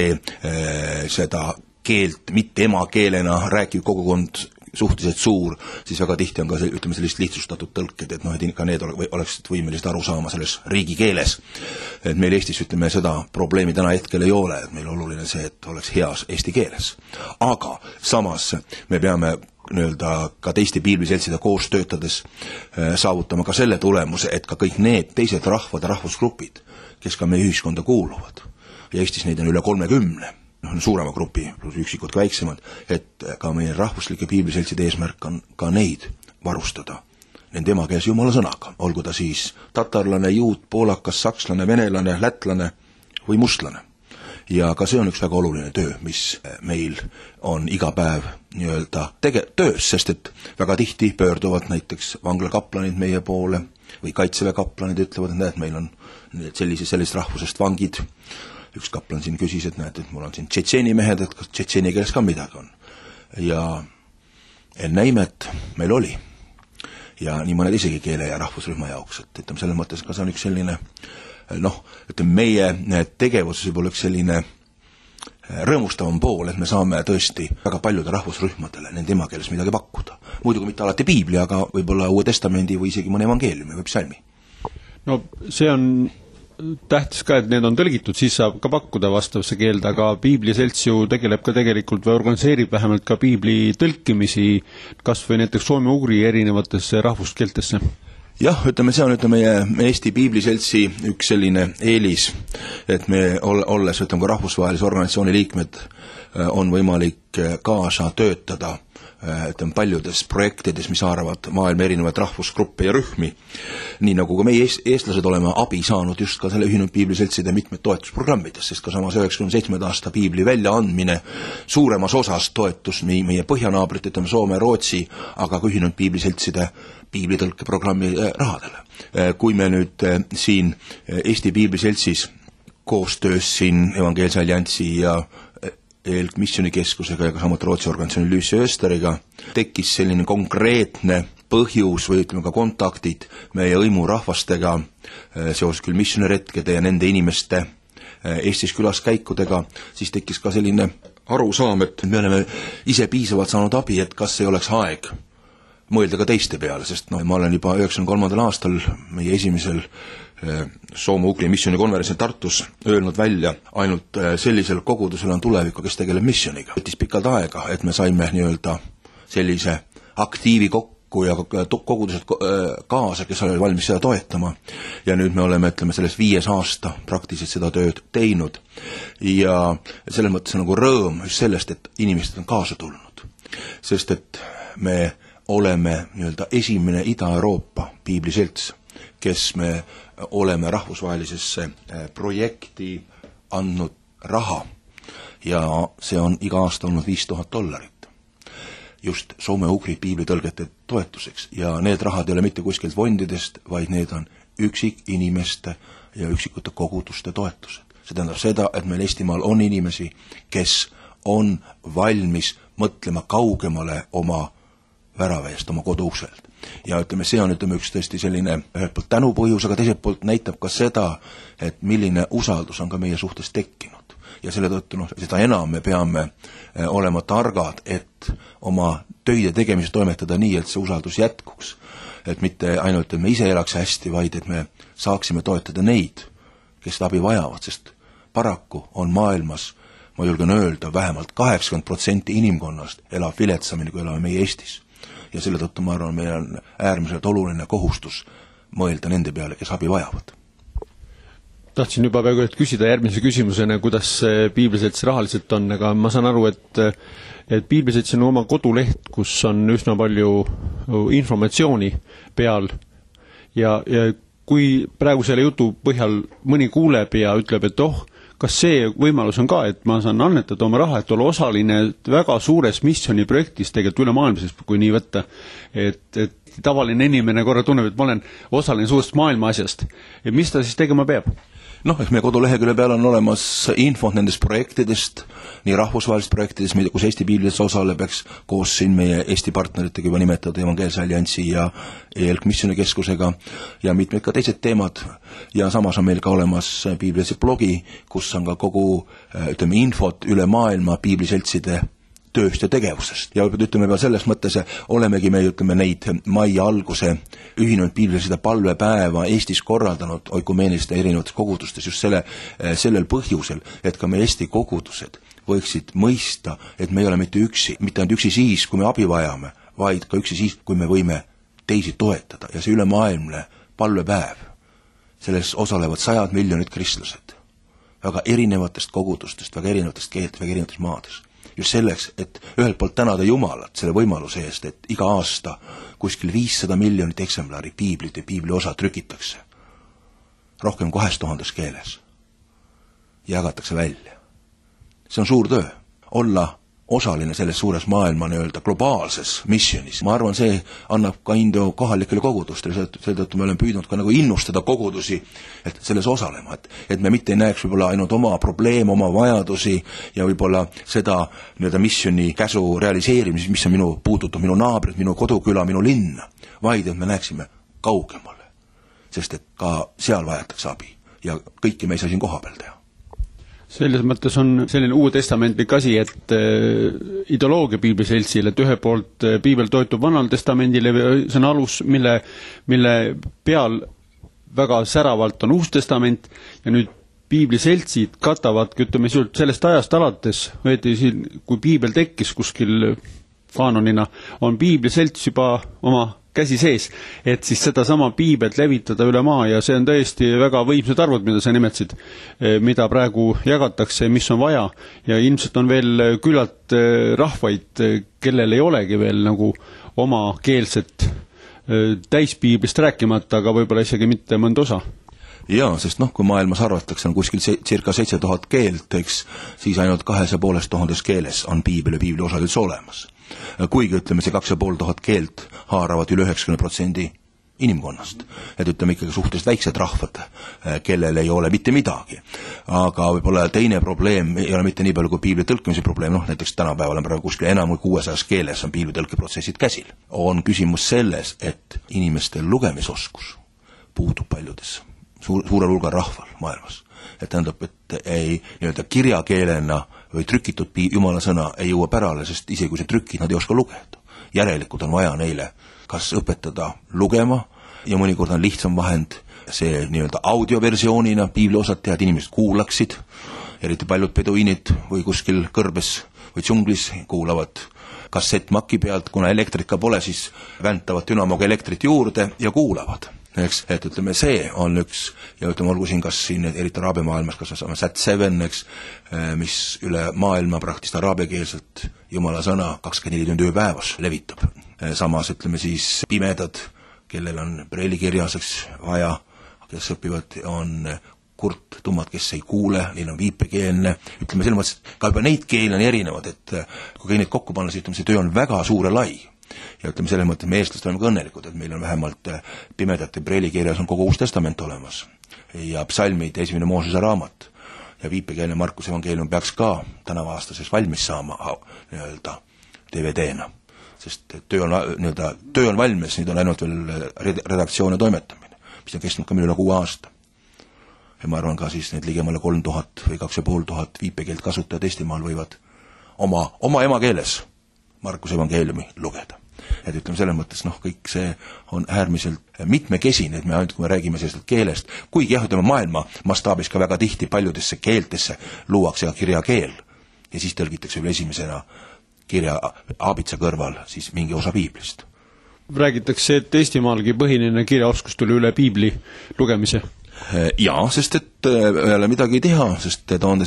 seda keelt mitte emakeelena rääkiv kogukond suhteliselt suur, siis väga tihti on ka ütleme sellist lihtsustatud tõlked, et ka need oleksid võimelised aru saama selles riigikeeles. Et meil Eestis, ütleme, seda probleemi täna hetkel ei ole, et meil oluline see, et oleks heas eesti keeles. Aga samas me peame ka teiste piibliseltside koos töötades saavutama ka selle tulemuse, et ka kõik need teised rahvad ja rahvusgrupid, kes ka meie ühiskonda kuuluvad, ja Eestis neid on üle 30, suurema grupi, pluss üksikud ka väiksemad, et ka meie rahvuslike piibliseltside eesmärk on ka neid varustada nende emakeelse jumala sõnaga, olgu ta siis tatarlane, juut, poolakas, sakslane, venelane, lätlane või mustlane. Ja ka see on üks väga oluline töö, mis meil on iga päev nii-öelda töös, sest et väga tihti pöörduvad näiteks vanglakaplanid meie poole või kaitseväekaplanid ütlevad, et näed, meil on sellisest rahvusest vangid. Üks kaplan siin küsis, et näed, et mul on siin tšetšeeni mehed, et kas tšetšeeni keeles ka midagi on. Ja enne imet meil oli. Ja nii mõned isegi keele ja rahvusrühma jaoks, et ütleme selle mõttes ka see on üks selline ütleme meie tegevuses võib olla üks selline rõõmustavam pool, et me saame tõesti väga paljude rahvusrühmadele nende emakeeles midagi pakkuda. Muidugi mitte alati piibli, aga võib-olla Uue Testamendi või isegi mõne evangeeliumi või psalmi. No see on tähtis ka, et need on tõlgitud, siis saab ka pakkuda vastavasse keelde, aga piibliselts ju tegeleb ka tegelikult või organiseerib vähemalt ka piibli tõlkimisi kas või näiteks soome-ugri erinevatesse rahvuskeeltesse. Jah, ütleme, see on meie Eesti piibliseltsi üks selline eelis, et me olles, ütleme, ka rahvusvahelise organisatsiooni liikmed on võimalik kaasa töötada ütleme, paljudes projektides, mis haaravad maailma erinevaid rahvusgruppe ja rühmi. Nii nagu ka meie eestlased oleme abi saanud just ka selle ühinenud piibliseltside mitmed toetusprogrammides, sest ka samas 97. aasta piibli väljaandmine suuremas osas toetus meie põhjanaabrite, ütleme Soome, Rootsi, aga ka ühinenud piibliseltside piiblitõlkeprogrammi rahadele. Kui me nüüd siin Eesti piibliseltsis koostöös siin Evangeelse Alliansi ja EELK missionikeskusega ja ka samuti Rootsi organisatsiooni Lüüsi Österiga tekkis selline konkreetne põhjus või ütleme ka kontaktid meie hõimurahvastega seoses küll missioniretkede ja nende inimeste Eestis külaskäikudega, siis tekkis ka selline arusaam, et me oleme ise piisavalt saanud abi, et kas ei oleks aeg mõelda ka teiste peale, sest ma olen juba 93. aastal meie esimesel Soome-Ugri missionikonverentsil Tartus öelnud välja, ainult sellisel kogudusel on tulevikku, kes tegeleb missioniga. Võttis pikalt aega, et me saime nii-öelda sellise aktiivi kokku ja kogudused kaasa, kes oli valmis seda toetama. Ja nüüd me oleme, ütleme, selles 5 aasta praktiliselt seda tööd teinud. Ja selles mõttes on nagu rõõm just sellest, et inimesed on kaasa tulnud. Sest et me oleme nii-öelda esimene Ida-Euroopa piibliselts, kes me oleme rahvusvahelisesse projekti andnud raha ja see on iga aasta olnud $5000 just Soome-Ugri piiblitõlgete toetuseks ja need rahad ei ole mitte kuskilt fondidest, vaid need on üksikinimeste ja üksikute koguduste toetused. See tähendab seda, et meil Eestimaal on inimesi, kes on valmis mõtlema kaugemale oma väraväest, oma koduukselt. Ja ütleme, see on üks tõesti selline ühelt poolt tänupõhjus, aga teiselt poolt näitab ka seda, et milline usaldus on ka meie suhtes tekkinud. Ja selle tõttu, seda enam me peame olema targad, et oma töide tegemise toimetada nii, et see usaldus jätkuks. Et mitte ainult, et me ise elaks hästi, vaid et me saaksime toetada neid, kes abi vajavad, sest paraku on maailmas, ma julgen öelda, vähemalt 80% inimkonnast elab viletsamini, kui elame meie Eestis. Ja selle tõttu ma arvan, meil on äärmiselt oluline kohustus mõelda nende peale, kes abi vajavad. Tahtsin juba peaaegu küsida järgmise küsimusena, kuidas piibliselts rahaliselt on, aga ma saan aru, et piibliselts on oma koduleht, kus on üsna palju informatsiooni peal ja kui praegu selle jutu põhjal mõni kuuleb ja ütleb, et kas see võimalus on ka, et ma saan annetada oma raha, et olla osaline väga suures missioniprojektis tegelikult üle maailmses, kui nii võtta, et tavaline inimene korra tunneb, et ma olen osaline suurest maailma asjast. Ja mis ta siis tegema peab? Ehk meie kodulehekülje peal on olemas infot nendest projektidest, nii rahvusvahelist projektidest, kus Eesti piibliselts osaleb, koos siin meie Eesti partneritega juba nimetatud Evangeelse Alliansi ja EELK missionikeskusega ja mitmed ka teised teemad. Ja samas on meil ka olemas piibliseltsi blogi, kus on ka kogu infot üle maailma piibliseltside tööst ja tegevusest. Ja ütleme veel selles mõttes, olemegi me neid mai alguse ühinenud piibliseltside palvepäeva Eestis korraldanud oikumeeniliste erinevates kogudustes just sellel põhjusel, et ka meie Eesti kogudused võiksid mõista, et me ei ole mitte ainult üksi siis, kui me abi vajame, vaid ka üksi siis, kui me võime teisi toetada. Ja see ülemaailmne palvepäev, selles osalevad 100 miljonit kristlased väga erinevatest kogudustest, väga erinevatest keelt, väga erinevatest maades. Just selleks, et ühelt poolt tänada Jumalat selle võimaluse eest, et iga aasta kuskil 500 miljonit eksemplari piiblit ja piibli osa trükitakse rohkem 2000 keeles ja jagatakse välja. See on suur töö. Olla osaline selles suures maailma globaalses missionis. Ma arvan, see annab ka India kohalikele kogudustele, seetõttu me oleme püüdnud ka innustada kogudusi, et selles osalema, et me mitte ei näeks võib-olla ainult oma probleeme, oma vajadusi ja võib-olla seda missioni käsu realiseerimis, mis on puudutab minu naabrit, minu koduküla, minu linna, vaid et me näeksime kaugemale, sest et ka seal vajatakse abi ja kõiki me ei saa siin koha peal teha. Selles mõttes on selline Uue Testamentlik asi, et ideoloogia piibliseltsil, et ühe poolt piibel toetub Vanal Testamendile, see on alus, mille peal väga säravalt on Uus Testament ja nüüd piibliseltsid katavadki, ütleme sellest ajast alates, kui piibel tekkis kuskil kaanonina, on piibliselts juba oma käsi sees, et siis seda sama piibelt levitada üle maa ja see on tõesti väga võimsad arvud, mida sa nimetasid, mida praegu jagatakse, mis on vaja ja ilmselt on veel küllalt rahvaid, kellel ei olegi veel nagu oma keelset täispiiblist rääkimata, aga võib-olla isegi mitte mõnda osa. Jaa, sest kui maailmas arvatakse on kuskil circa 7000 keelt, eks, siis ainult 2500 keeles on piibel ja piibli osad üldse olemas. Kuigi, ütleme, see 2500 keelt haaravad üle 90% inimkonnast. Et ütleme ikkagi suhteliselt väiksed rahvad, kellel ei ole mitte midagi. Aga võib-olla teine probleem ei ole mitte nii palju kui piibli tõlkimise probleem, näiteks tänapäeval on praegu kuskil enam kui 600 keeles on piibli tõlkeprotsessid käsil. On küsimus selles, et inimestel lugemisoskus puudub paljudes suurel hulgal rahval maailmas. Et tähendab, et ei nii-öelda kirjakeelena või trükitud jumala sõna ei jõua pärale, sest isegi kui see trükid, nad ei oska lugeda. Järelikult on vaja neile kas õpetada lugema ja mõnikord on lihtsam vahend see nii-öelda audioversioonina piibliosad teha, et inimesed kuulaksid, eriti paljud peduinid või kuskil kõrbes või džunglis kuulavad kassettmaki pealt, kuna elektrit ka pole, siis väntavad dünamoga elektrit juurde ja kuulavad. Eks, et ütleme, see on üks, ja ütleme, olgu siin kas siin, eriti araabia maailmas, kas on SAT7, eks, mis üle maailma praktiliselt araabiakeelselt jumala sõna 24 tundi ööpäevas levitab. Samas, ütleme siis, pimedad, kellel on preelikirjaseks vaja, kes õpivad, on kurt, tummad, kes ei kuule, neil on viipekeelne, ütleme, selles mõttes, et ka juba neid keele on erinevad, et kui neid kokku panna, siis ütleme, see töö on väga suure lai. Ja ütleme selles mõttes, me eestlased oleme ka õnnelikud, et meil on vähemalt pimedate preelikirjas on kogu Uus Testament olemas ja psalmid, esimene Moosese raamat ja viipekeelne Markuse evangeelium peaks ka tänavaastases valmis saama nii-öelda DVD-na, sest töö on valmis, nüüd on ainult veel redaktsioon ja toimetamine, mis on kestnud ka üle 6 aasta. Ja ma arvan ka siis need ligemale 3000 või 2500 viipekeelt kasutajad Eestimaal võivad oma emakeeles Markuse evangeeliumi lugeda. Et ütleme selles mõttes, kõik see on äärmiselt mitmekesine, et me ainult kui me räägime sellest keelest, kuigi jah, ütleme maailma mastaabis ka väga tihti paljudesse keeltesse luuakse ka kirjakeel ja siis tõlgitakse üle esimesena kirja aabitsa kõrval siis mingi osa piiblist. Räägitakse, et Eestimaalgi põhiline kirjaoskus tuli üle piibli lugemise. Jaa, sest et ei ole midagi teha, sest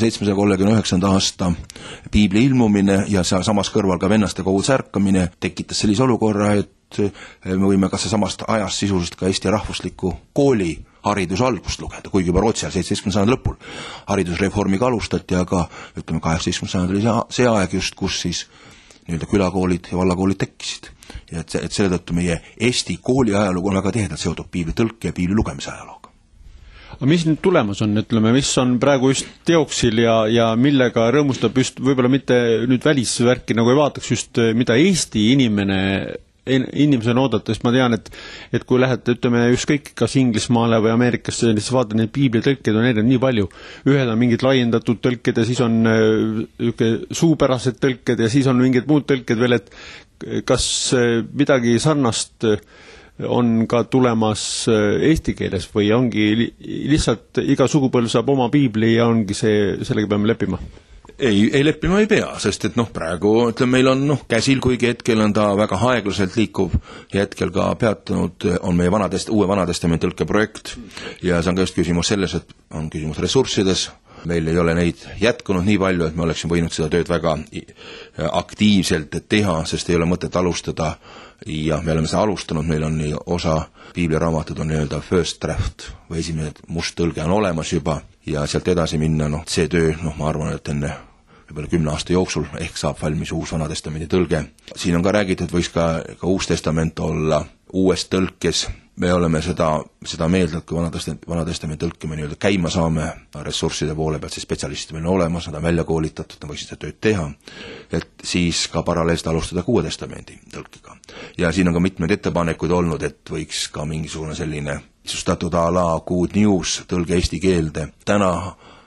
1739. aasta piibli ilmumine ja samas kõrval ka vennaste kogus ärkamine tekitas sellise olukorra, et me võime kas samast ajast sisuliselt ka Eesti rahvusliku kooli hariduse algust lugeda, kuigi juba Rootsi 17. sajandi lõpul haridusreformiga alustati, aga ütleme 18. sajand oli see aeg just, kus siis nii-öelda külakoolid ja vallakoolid tekkisid. Ja et selle tõttu meie Eesti kooli ajalugu on väga tihedalt seotud piibli tõlke ja piibli lugemise ajalooga. Aga mis nüüd tulemas on, ütleme, mis on praegu just teoksil ja millega rõõmustab just võib-olla mitte nüüd välisvärki nagu ei vaataks just, mida Eesti inimesena oodata, sest ma tean, et kui lähed, ütleme, ükskõik kas Inglismaale või Ameerikasse, siis vaatad, neid piiblitõlkeid on erinevad nii palju. Ühed on mingid laiendatud tõlked ja siis on suupärased tõlked ja siis on mingid muud tõlked veel, et kas midagi sarnast on ka tulemas eesti keeles või ongi lihtsalt iga sugupõlv saab oma piibli ja ongi sellega peame leppima? Ei leppima ei pea, sest et praegu ütleme, meil on käsil, kuigi hetkel on ta väga aeglaselt liikuv ja hetkel ka peatunud on meie uue Vanatestamendi tõlkeprojekt ja see on ka just küsimus selles, et on küsimus ressurssides. Meil ei ole neid jätkunud nii palju, et me oleksime võinud seda tööd väga aktiivselt teha, sest ei ole mõtet alustada ja me oleme seda alustanud, meil on osa piibliraamatud on nii-öelda first draft või esimene must tõlge on olemas juba ja sealt edasi minna, see töö, ma arvan, et enne võib-olla 10 aasta jooksul ehk saab valmis uus Vanatestamendi tõlge. Siin on ka räägitud, võiks ka uus testament olla uues tõlkes. Me oleme seda meelt, et kui Vanatestamendi tõlkime nii-öelda käima saame ressursside poole pealt, siis spetsialistid meil on olemas, nad on välja koolitatud, nad võiksid seda tööd teha, et siis ka paralleelselt alustada Uue Testamendi tõlkiga. Ja siin on ka mitmeid ettepanekuid olnud, et võiks ka mingisugune selline lihtsustatud a la Good News tõlge eesti keelde. Täna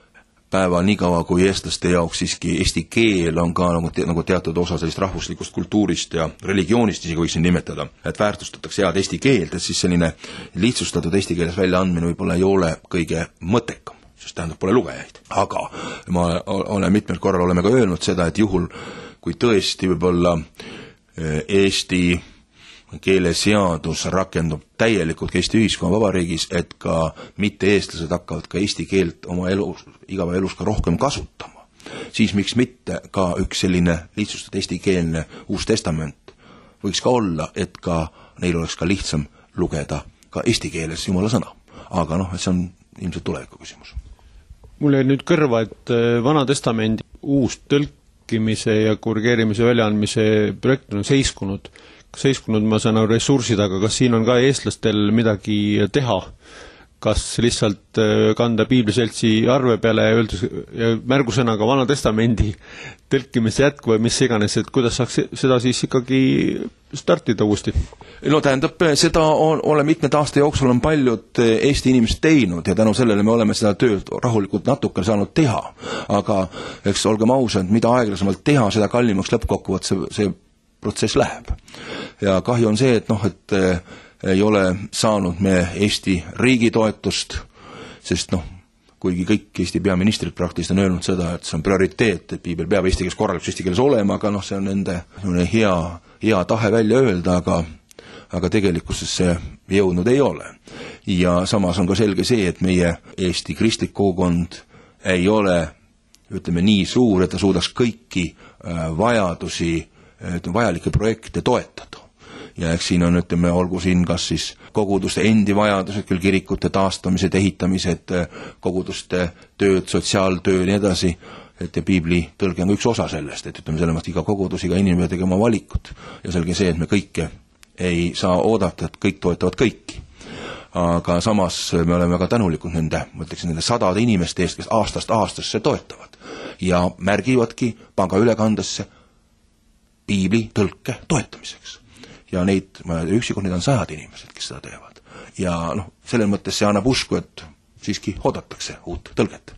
päeval nii kaua, kui eestlaste jaoks siiski eesti keel on ka nagu teatud osa sellist rahvuslikust kultuurist ja religioonist isegi võiksin nimetada, et väärtustatakse head eesti keelt, et siis selline lihtsustatud eesti keeles väljaandmine võib-olla ei ole kõige mõttekam, sest tähendab pole lugejaid. Aga ma olen mitmel korral oleme ka öelnud seda, et juhul, kui tõesti võib-olla eesti keeleseadus rakendub täielikult ka Eesti ühiskonna vabariigis, et ka mitte-eestlased hakkavad ka eesti keelt oma igapäevaelus ka rohkem kasutama, siis miks mitte ka üks selline lihtsustatud eestikeelne Uus Testament võiks ka olla, et ka neil oleks ka lihtsam lugeda ka eesti keeles Jumala sõna. Aga see on ilmselt tuleviku küsimus. Mul jäi nüüd kõrva, et Vana Testamendi uus tõlkimise ja korrigeerimise väljaandmise projekt on seiskunud, ma saan aru ressursid, aga kas siin on ka eestlastel midagi teha? Kas lihtsalt kanda piibliseltsi arve peale ja märgusõnaga Vana Testamendi tõlkimise jätku või mis iganes, et kuidas saaks seda siis ikkagi startida uuesti? No tähendab, seda ole mitmed aasta jooksul on paljud Eesti inimesed teinud ja tänu sellele me oleme seda tööd rahulikult natuke saanud teha. Aga eks olgem ausad, mida aeglasemalt teha, seda kallimaks lõppkokkuvõttes see protsess läheb. Ja kahju on see, et ei ole saanud me Eesti riigi toetust, sest kuigi kõik Eesti peaministrid praktiliselt on öelnud seda, et see on prioriteet, et piibel peab eesti keeles korralikult eesti keeles olema, aga see on nende hea tahe välja öelda, aga tegelikkuses see jõudnud ei ole. Ja samas on ka selge see, et meie Eesti kristlik kogukond ei ole, ütleme nii suur, et ta suudaks kõiki vajalikke projekte toetada. Ja eks siin on, ütleme, olgu siin kas siis koguduste endi vajadused, küll kirikute taastamised, ehitamised, koguduste tööd, sotsiaaltöö ja nii edasi, et piibli tõlge on üks osa sellest, et ütleme sellest iga kogudus, iga inimene peab tegema valikut ja selge see, et me kõike ei saa oodata, et kõik toetavad kõiki. Aga samas me oleme väga tänulikud nende sadade inimeste eest, kes aastast aastasse toetavad ja märgivadki pangaülekandesse piibli tõlke toetamiseks. Ja neid üksikult need on 100 inimesed, kes seda teevad. Ja selles mõttes see annab usku, et siiski oodatakse uut tõlget.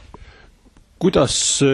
Kuidas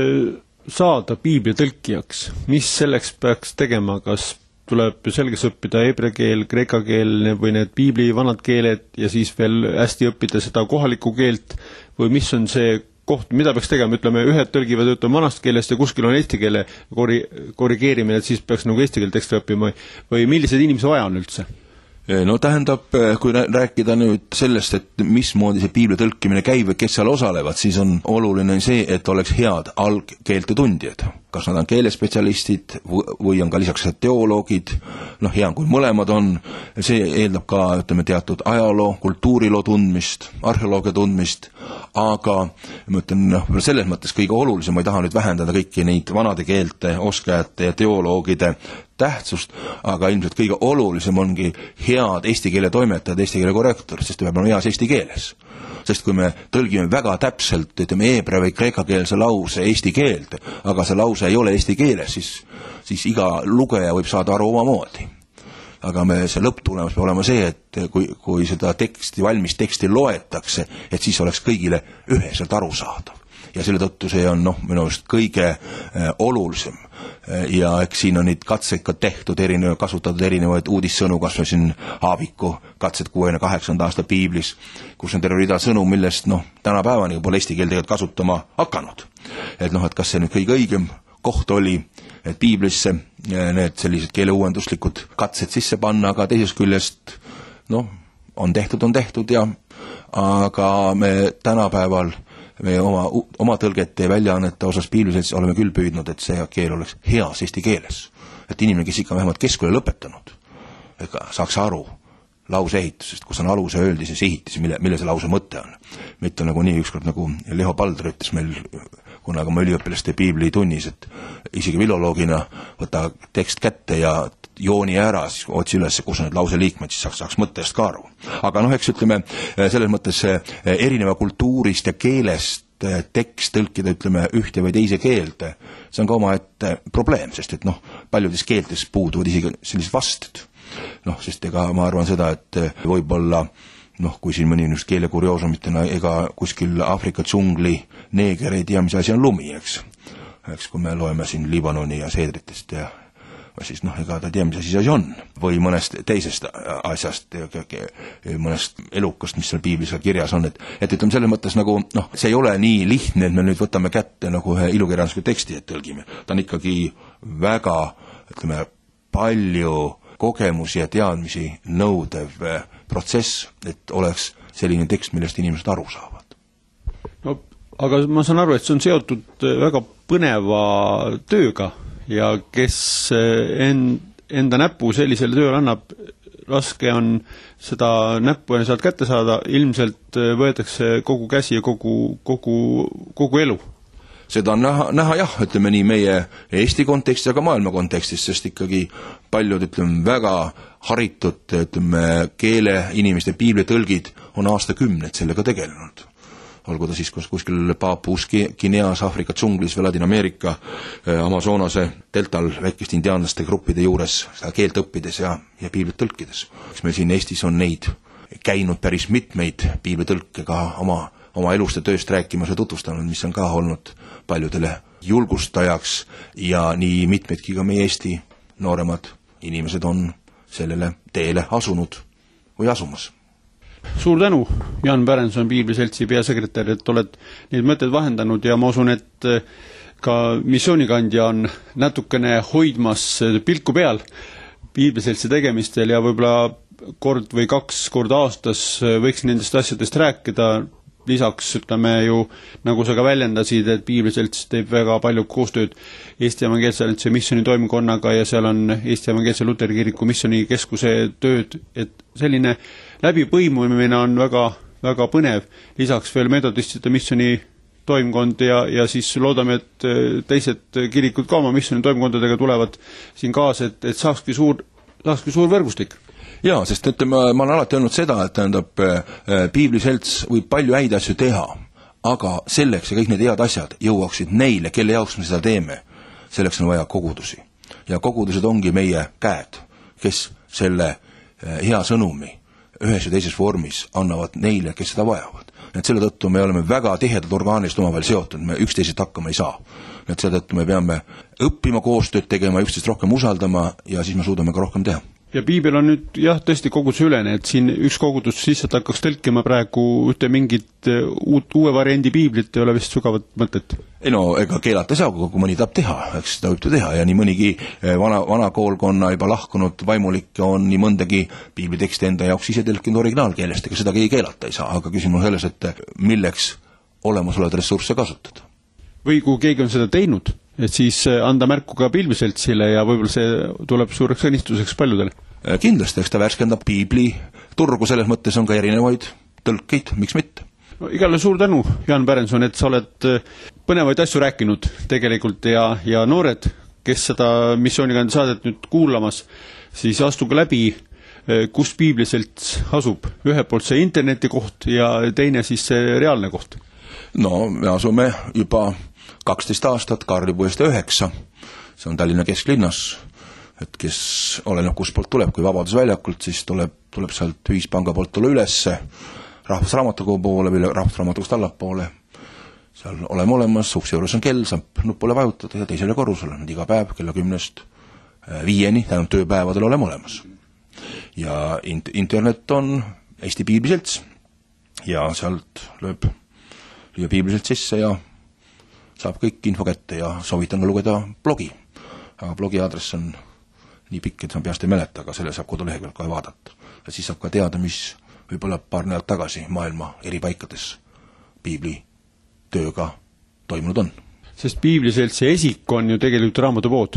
saada piibli tõlkijaks? Mis selleks peaks tegema? Kas tuleb selges õppida heebrea keel, kreeka keel või need piibli vanad keeled ja siis veel hästi õppida seda kohalikku keelt või mis on see koht, mida peaks tegema, ütleme, ühed tõlgivad vanast keelest ja kuskil on eesti keele korrigeerimine, et siis peaks nagu eesti keelt ekstra õppima või millised inimesi vaja on üldse? No tähendab, kui rääkida nüüd sellest, et mismoodi see piibli tõlkimine käib ja kes seal osalevad, siis on oluline see, et oleks head algkeelte tundjad. Kas nad on keelespetsialistid või on ka lisaks teoloogid, hea kui mõlemad on, see eeldab ka, ütleme, teatud ajaloo, kultuuriloo tundmist, arheoloogia tundmist, aga ma ütlen, selles mõttes kõige olulisem, ma ei taha nüüd vähendada kõiki neid vanade keelte, oskajate ja teoloogide tähtsust, aga ilmselt kõige olulisem ongi head eesti keele toimetajad, eesti keele korrektor, sest peab olema heas eesti keeles. Sest kui me tõlgime väga täpselt, ütleme, heebrea või kreekakeelse lause eesti keelt, aga see lause ei ole eesti keeles, siis iga lugeja võib saada aru omamoodi. Aga see lõpptulemus peab olema see, et kui seda teksti, valmis teksti loetakse, et siis oleks kõigile üheselt aru saadav. Ja selle tõttu see on minu arust kõige olulisem. Ja eks siin on neid katseid ka tehtud, kasutatud erinevaid uudissõnu, kas või siin Haaviku katsed 68. aasta piiblis, kus on terve rida sõnu, millest tänapäevani pole eesti keel tegelikult kasutama hakanud. Et kas see nüüd kõige õigem koht oli, et piiblisse need sellised keeleuuenduslikud katsed sisse panna, aga teisest küljest on tehtud ja aga me tänapäeval me oma tõlgete ja väljaannete osas piibliseltsis oleme küll püüdnud, et see keel oleks heas eesti keeles. Et inimene, kes ikka vähemalt keskkooli lõpetanud, saaks aru lause ehitusest, kus on aluse öeldi see sihitis, mille see lause mõte on. Mitte nagu nii ükskord nagu Leho Paldr ütles meil kunagi oma üliõpilaste piibli tunnis, et isegi filoloogina võta tekst kätte ja jooni ära, siis otsi üles, kus on need lause liikmed, siis saaks mõttest ka aru. Aga eks ütleme, selles mõttes erineva kultuurist ja keelest tekst tõlkida, ütleme, ühte või teise keelde, see on ka omaette probleem, sest et paljudes keeltes puuduvad isegi sellised vastud. Sest ega ma arvan seda, et võib-olla noh, kui siin mõni just keelekurjoosumitena, ega kuskil Aafrika džungli neeger ei tea, mis asi on lumi, eks, kui me loeme siin Liibanoni ja seedritest ja siis noh, ega ta tea, mis asi on. Või mõnest teisest asjast, mõnest elukast, mis seal piiblis kirjas on, et ütleme selles mõttes nagu, noh, see ei ole nii lihtne, et me nüüd võtame kätte nagu ühe ilukirjandusliku teksti, et tõlgime. Ta on ikkagi väga, ütleme, palju kogemusi ja teadmisi nõudev protsess, et oleks selline tekst, millest inimesed aru saavad. No, aga ma saan aru, et see on seotud väga põneva tööga ja kes enda näpu sellisele tööle annab, raske on seda näppu ja sealt kätte saada, ilmselt võetakse kogu käsi ja kogu elu. Seda on näha jah, ütleme nii meie Eesti kontekstis, aga maailma kontekstis, sest ikkagi paljud, ütleme, väga haritud, ütleme, keele inimeste piiblitõlgid on aastakümneid sellega tegelenud. Olgu ta siis kuskil Paapus Guineas, Aafrika džunglis või Ladina-Ameerika Amazonase deltal väikeste indiaanlaste gruppide juures seda keelt õppides ja piiblit tõlkides. Meil siin Eestis on neid käinud päris mitmeid piiblitõlke ka oma elust ja tööst rääkimas ja tutvustanud, mis on ka olnud paljudele julgustajaks ja nii mitmeidki ka meie Eesti nooremad inimesed on sellele teele asunud või asumas. Suur tänu, Jan Pärenson, Piibliseltsi peasekretär, et oled neid mõtted vahendanud ja ma usun, et ka missioonikandja on natukene hoidmas pilku peal Piibliseltsi tegemistel ja võib-olla kord või 2 korda aastas võiks nendest asjadest rääkida. Lisaks ütleme ju, nagu sa ka väljendasid, et Piibliselts teeb väga palju koostööd Eesti Evangeelse missiooni toimkonnaga ja seal on Eesti Evangeelse Luteri Kiriku missionikeskuse tööd, et selline läbipõimumine on väga, väga põnev. Lisaks veel metodistide missiooni toimkond ja siis loodame, et teised kirikud ka oma missiooni toimkondadega tulevad siin kaasa, et saakski suur võrgustik. Jaa, sest ütleme, ma olen alati öelnud seda, et tähendab, Piibliselts võib palju häid asju teha, aga selleks ja kõik need head asjad jõuaksid neile, kelle jaoks me seda teeme, selleks on vaja kogudusi. Ja kogudused ongi meie käed, kes selle hea sõnumi ühes ja teises vormis annavad neile, kes seda vajavad. Et selle tõttu me oleme väga tihedalt orgaaniliselt omavahel seotud, me üksteisest hakkama ei saa. Et selle tõttu me peame õppima koostööd tegema, üksteist rohkem usaldama ja siis me suudame ka rohkem teha. Ja piibel on nüüd jah, tõesti koguduse ülene, et siin üks kogudus lihtsalt hakkaks tõlkima praegu ühte mingit uue variandi piiblit, ei ole vist sügavat mõtet. Ei no, ega keelata saa, kui mõni tahab teha, eks seda võib ta teha ja nii mõnigi vana koolkonna juba lahkunud vaimulikke on nii mõndagi piibliteksti enda jaoks ise tõlkinud originaalkeelest, ega seda keegi keelata ei saa, aga küsimus selles, et milleks olemasolevad ressursse kasutada. Või kui keegi on seda teinud, et siis anda märku ka Piibliseltsile ja võib-olla see tuleb suureks õnnistuseks paljudele. Kindlasti, eks ta värskendab piibli turgu, selles mõttes on ka erinevaid tõlkeid, miks mitte. No, igale suur tänu, Jan Pärenson, et sa oled põnevaid asju rääkinud tegelikult ja noored, kes seda missioonikandja saadet nüüd kuulamas, siis astuge läbi, kus Piibliselts asub. Ühe poolt see interneti koht ja teine siis see reaalne koht. No, me asume juba 12 aastat Kaarlipuiestee 9, see on Tallinna kesklinnas, et kes oleneb, kus poolt tuleb, kui Vabadusväljakult, siis tuleb sealt Ühispanga poolt tulla ülesse, Rahvusraamatukogu poole või Rahvusraamatukogust allapoole, seal oleme olemas, ukse juures on kell, saab nupule vajutada ja teisele korrusele, nüüd iga päev kella 10–5, tähendab tööpäevadel oleme olemas. Ja internet on Eesti Piibliselts ja sealt lööb Piibliselts sisse ja saab kõik info kätte ja soovitan ka lugeda blogi. Aga blogi aadress on nii pikk, et ma peast ei mäleta, aga selle saab koduleheküljelt kohe vaadata. Ja siis saab ka teada, mis võib-olla paar nädalat tagasi maailma eri paikades piibli tööga toimunud on. Sest Piibliseltsi esik on ju tegelikult raamatupood.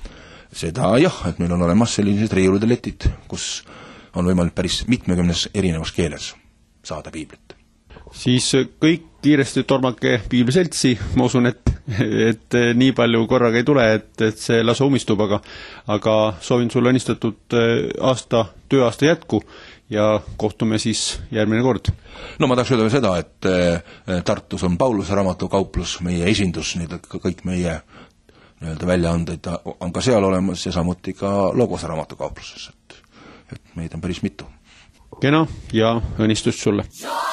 Seda jah, et meil on olemas sellised riiulideletid, kus on võimalik päris mitmekümnes erinevas keeles saada piiblit. Siis kõik kiiresti tormake Piibliseltsi, ma usun, et nii palju korraga ei tule, et see lase umistub, aga soovin sulle õnnistatud tööaasta jätku ja kohtume siis järgmine kord. No ma tahaks öelda seda, et Tartus on Pauluse raamatukauplus, meie esindus, kõik meie väljaandeid on ka seal olemas ja samuti ka Logose raamatukaupluses, et meid on päris mitu. kena ja õnnistust sulle!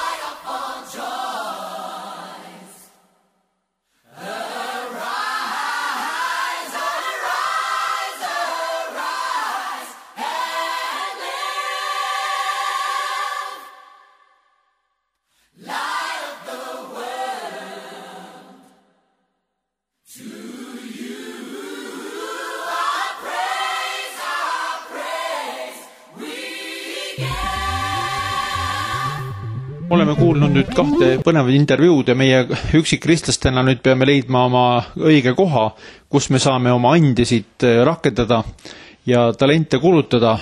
Oleme kuulnud nüüd 2 põnevat intervjuud ja meie üksikristlastena nüüd peame leidma oma õige koha, kus me saame oma andesid rakendada ja talente kulutada.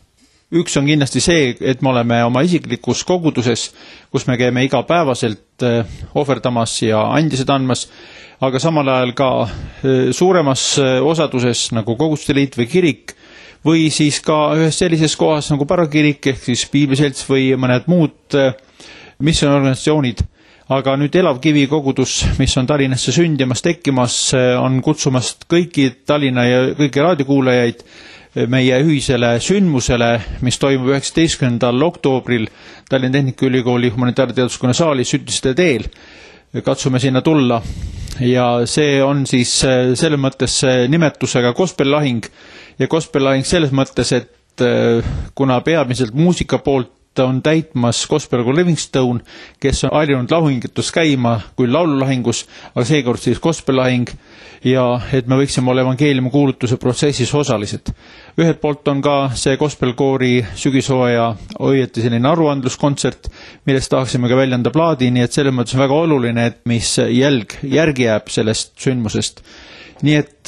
Üks on kindlasti see, et me oleme oma isiklikus koguduses, kus me käime igapäevaselt ohverdamas ja andised andmas, aga samal ajal ka suuremas osaduses nagu koguduste liit või kirik või siis ka ühes sellises kohas nagu parakirik ehk siis piibliselts või mõned muud missiooniorganisatsioonid, aga nüüd Elav Kivi kogudus, mis on Tallinnasse sündimas, tekkimas, on kutsumast kõiki Tallinna ja kõiki raadiokuulajaid meie ühisele sündmusele, mis toimub 19. oktoobril Tallinna Tehnikaülikooli humanitaarteaduskonna saalis Sündmuste teel. Katsume sinna tulla ja see on siis selles mõttes nimetusega Gospel-lahing ja Gospel-lahing selles mõttes, et kuna peamiselt muusika poolt on täitmas Gospel Livingstone, kes on harjunud lauluhingitus käima kui laululahingus, aga seekord siis Gospel-lahing ja et me võiksime olla evangeeliumi kuulutuse protsessis osalised. Ühelt poolt on ka see Gospel-koori sügishooaja õieti selline aruandluskontsert, millest tahaksime ka välja anda plaadi, nii et selles mõttes on väga oluline, et mis järgi jääb sellest sündmusest. Nii et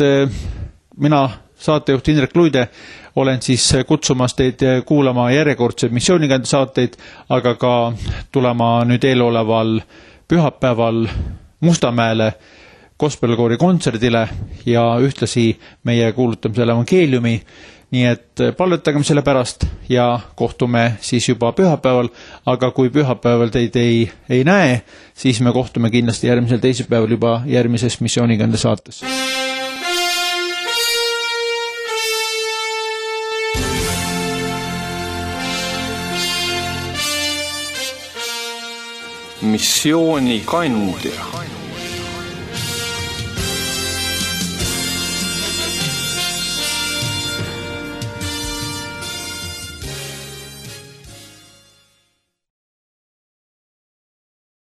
mina, saatejuht Indrek Luide, olen siis kutsumas teid kuulama järjekordseid missioonikäände saateid, aga ka tulema nüüd eeloleval pühapäeval Mustamäele Gospel-koori kontserdile ja ühtlasi meie kuulutamisele evangeeliumi. Nii et palvetagem selle pärast ja kohtume siis juba pühapäeval, aga kui pühapäeval teid ei näe, siis me kohtume kindlasti järgmisel teisipäeval juba järgmises missioonikäände saates. Missioonikandja.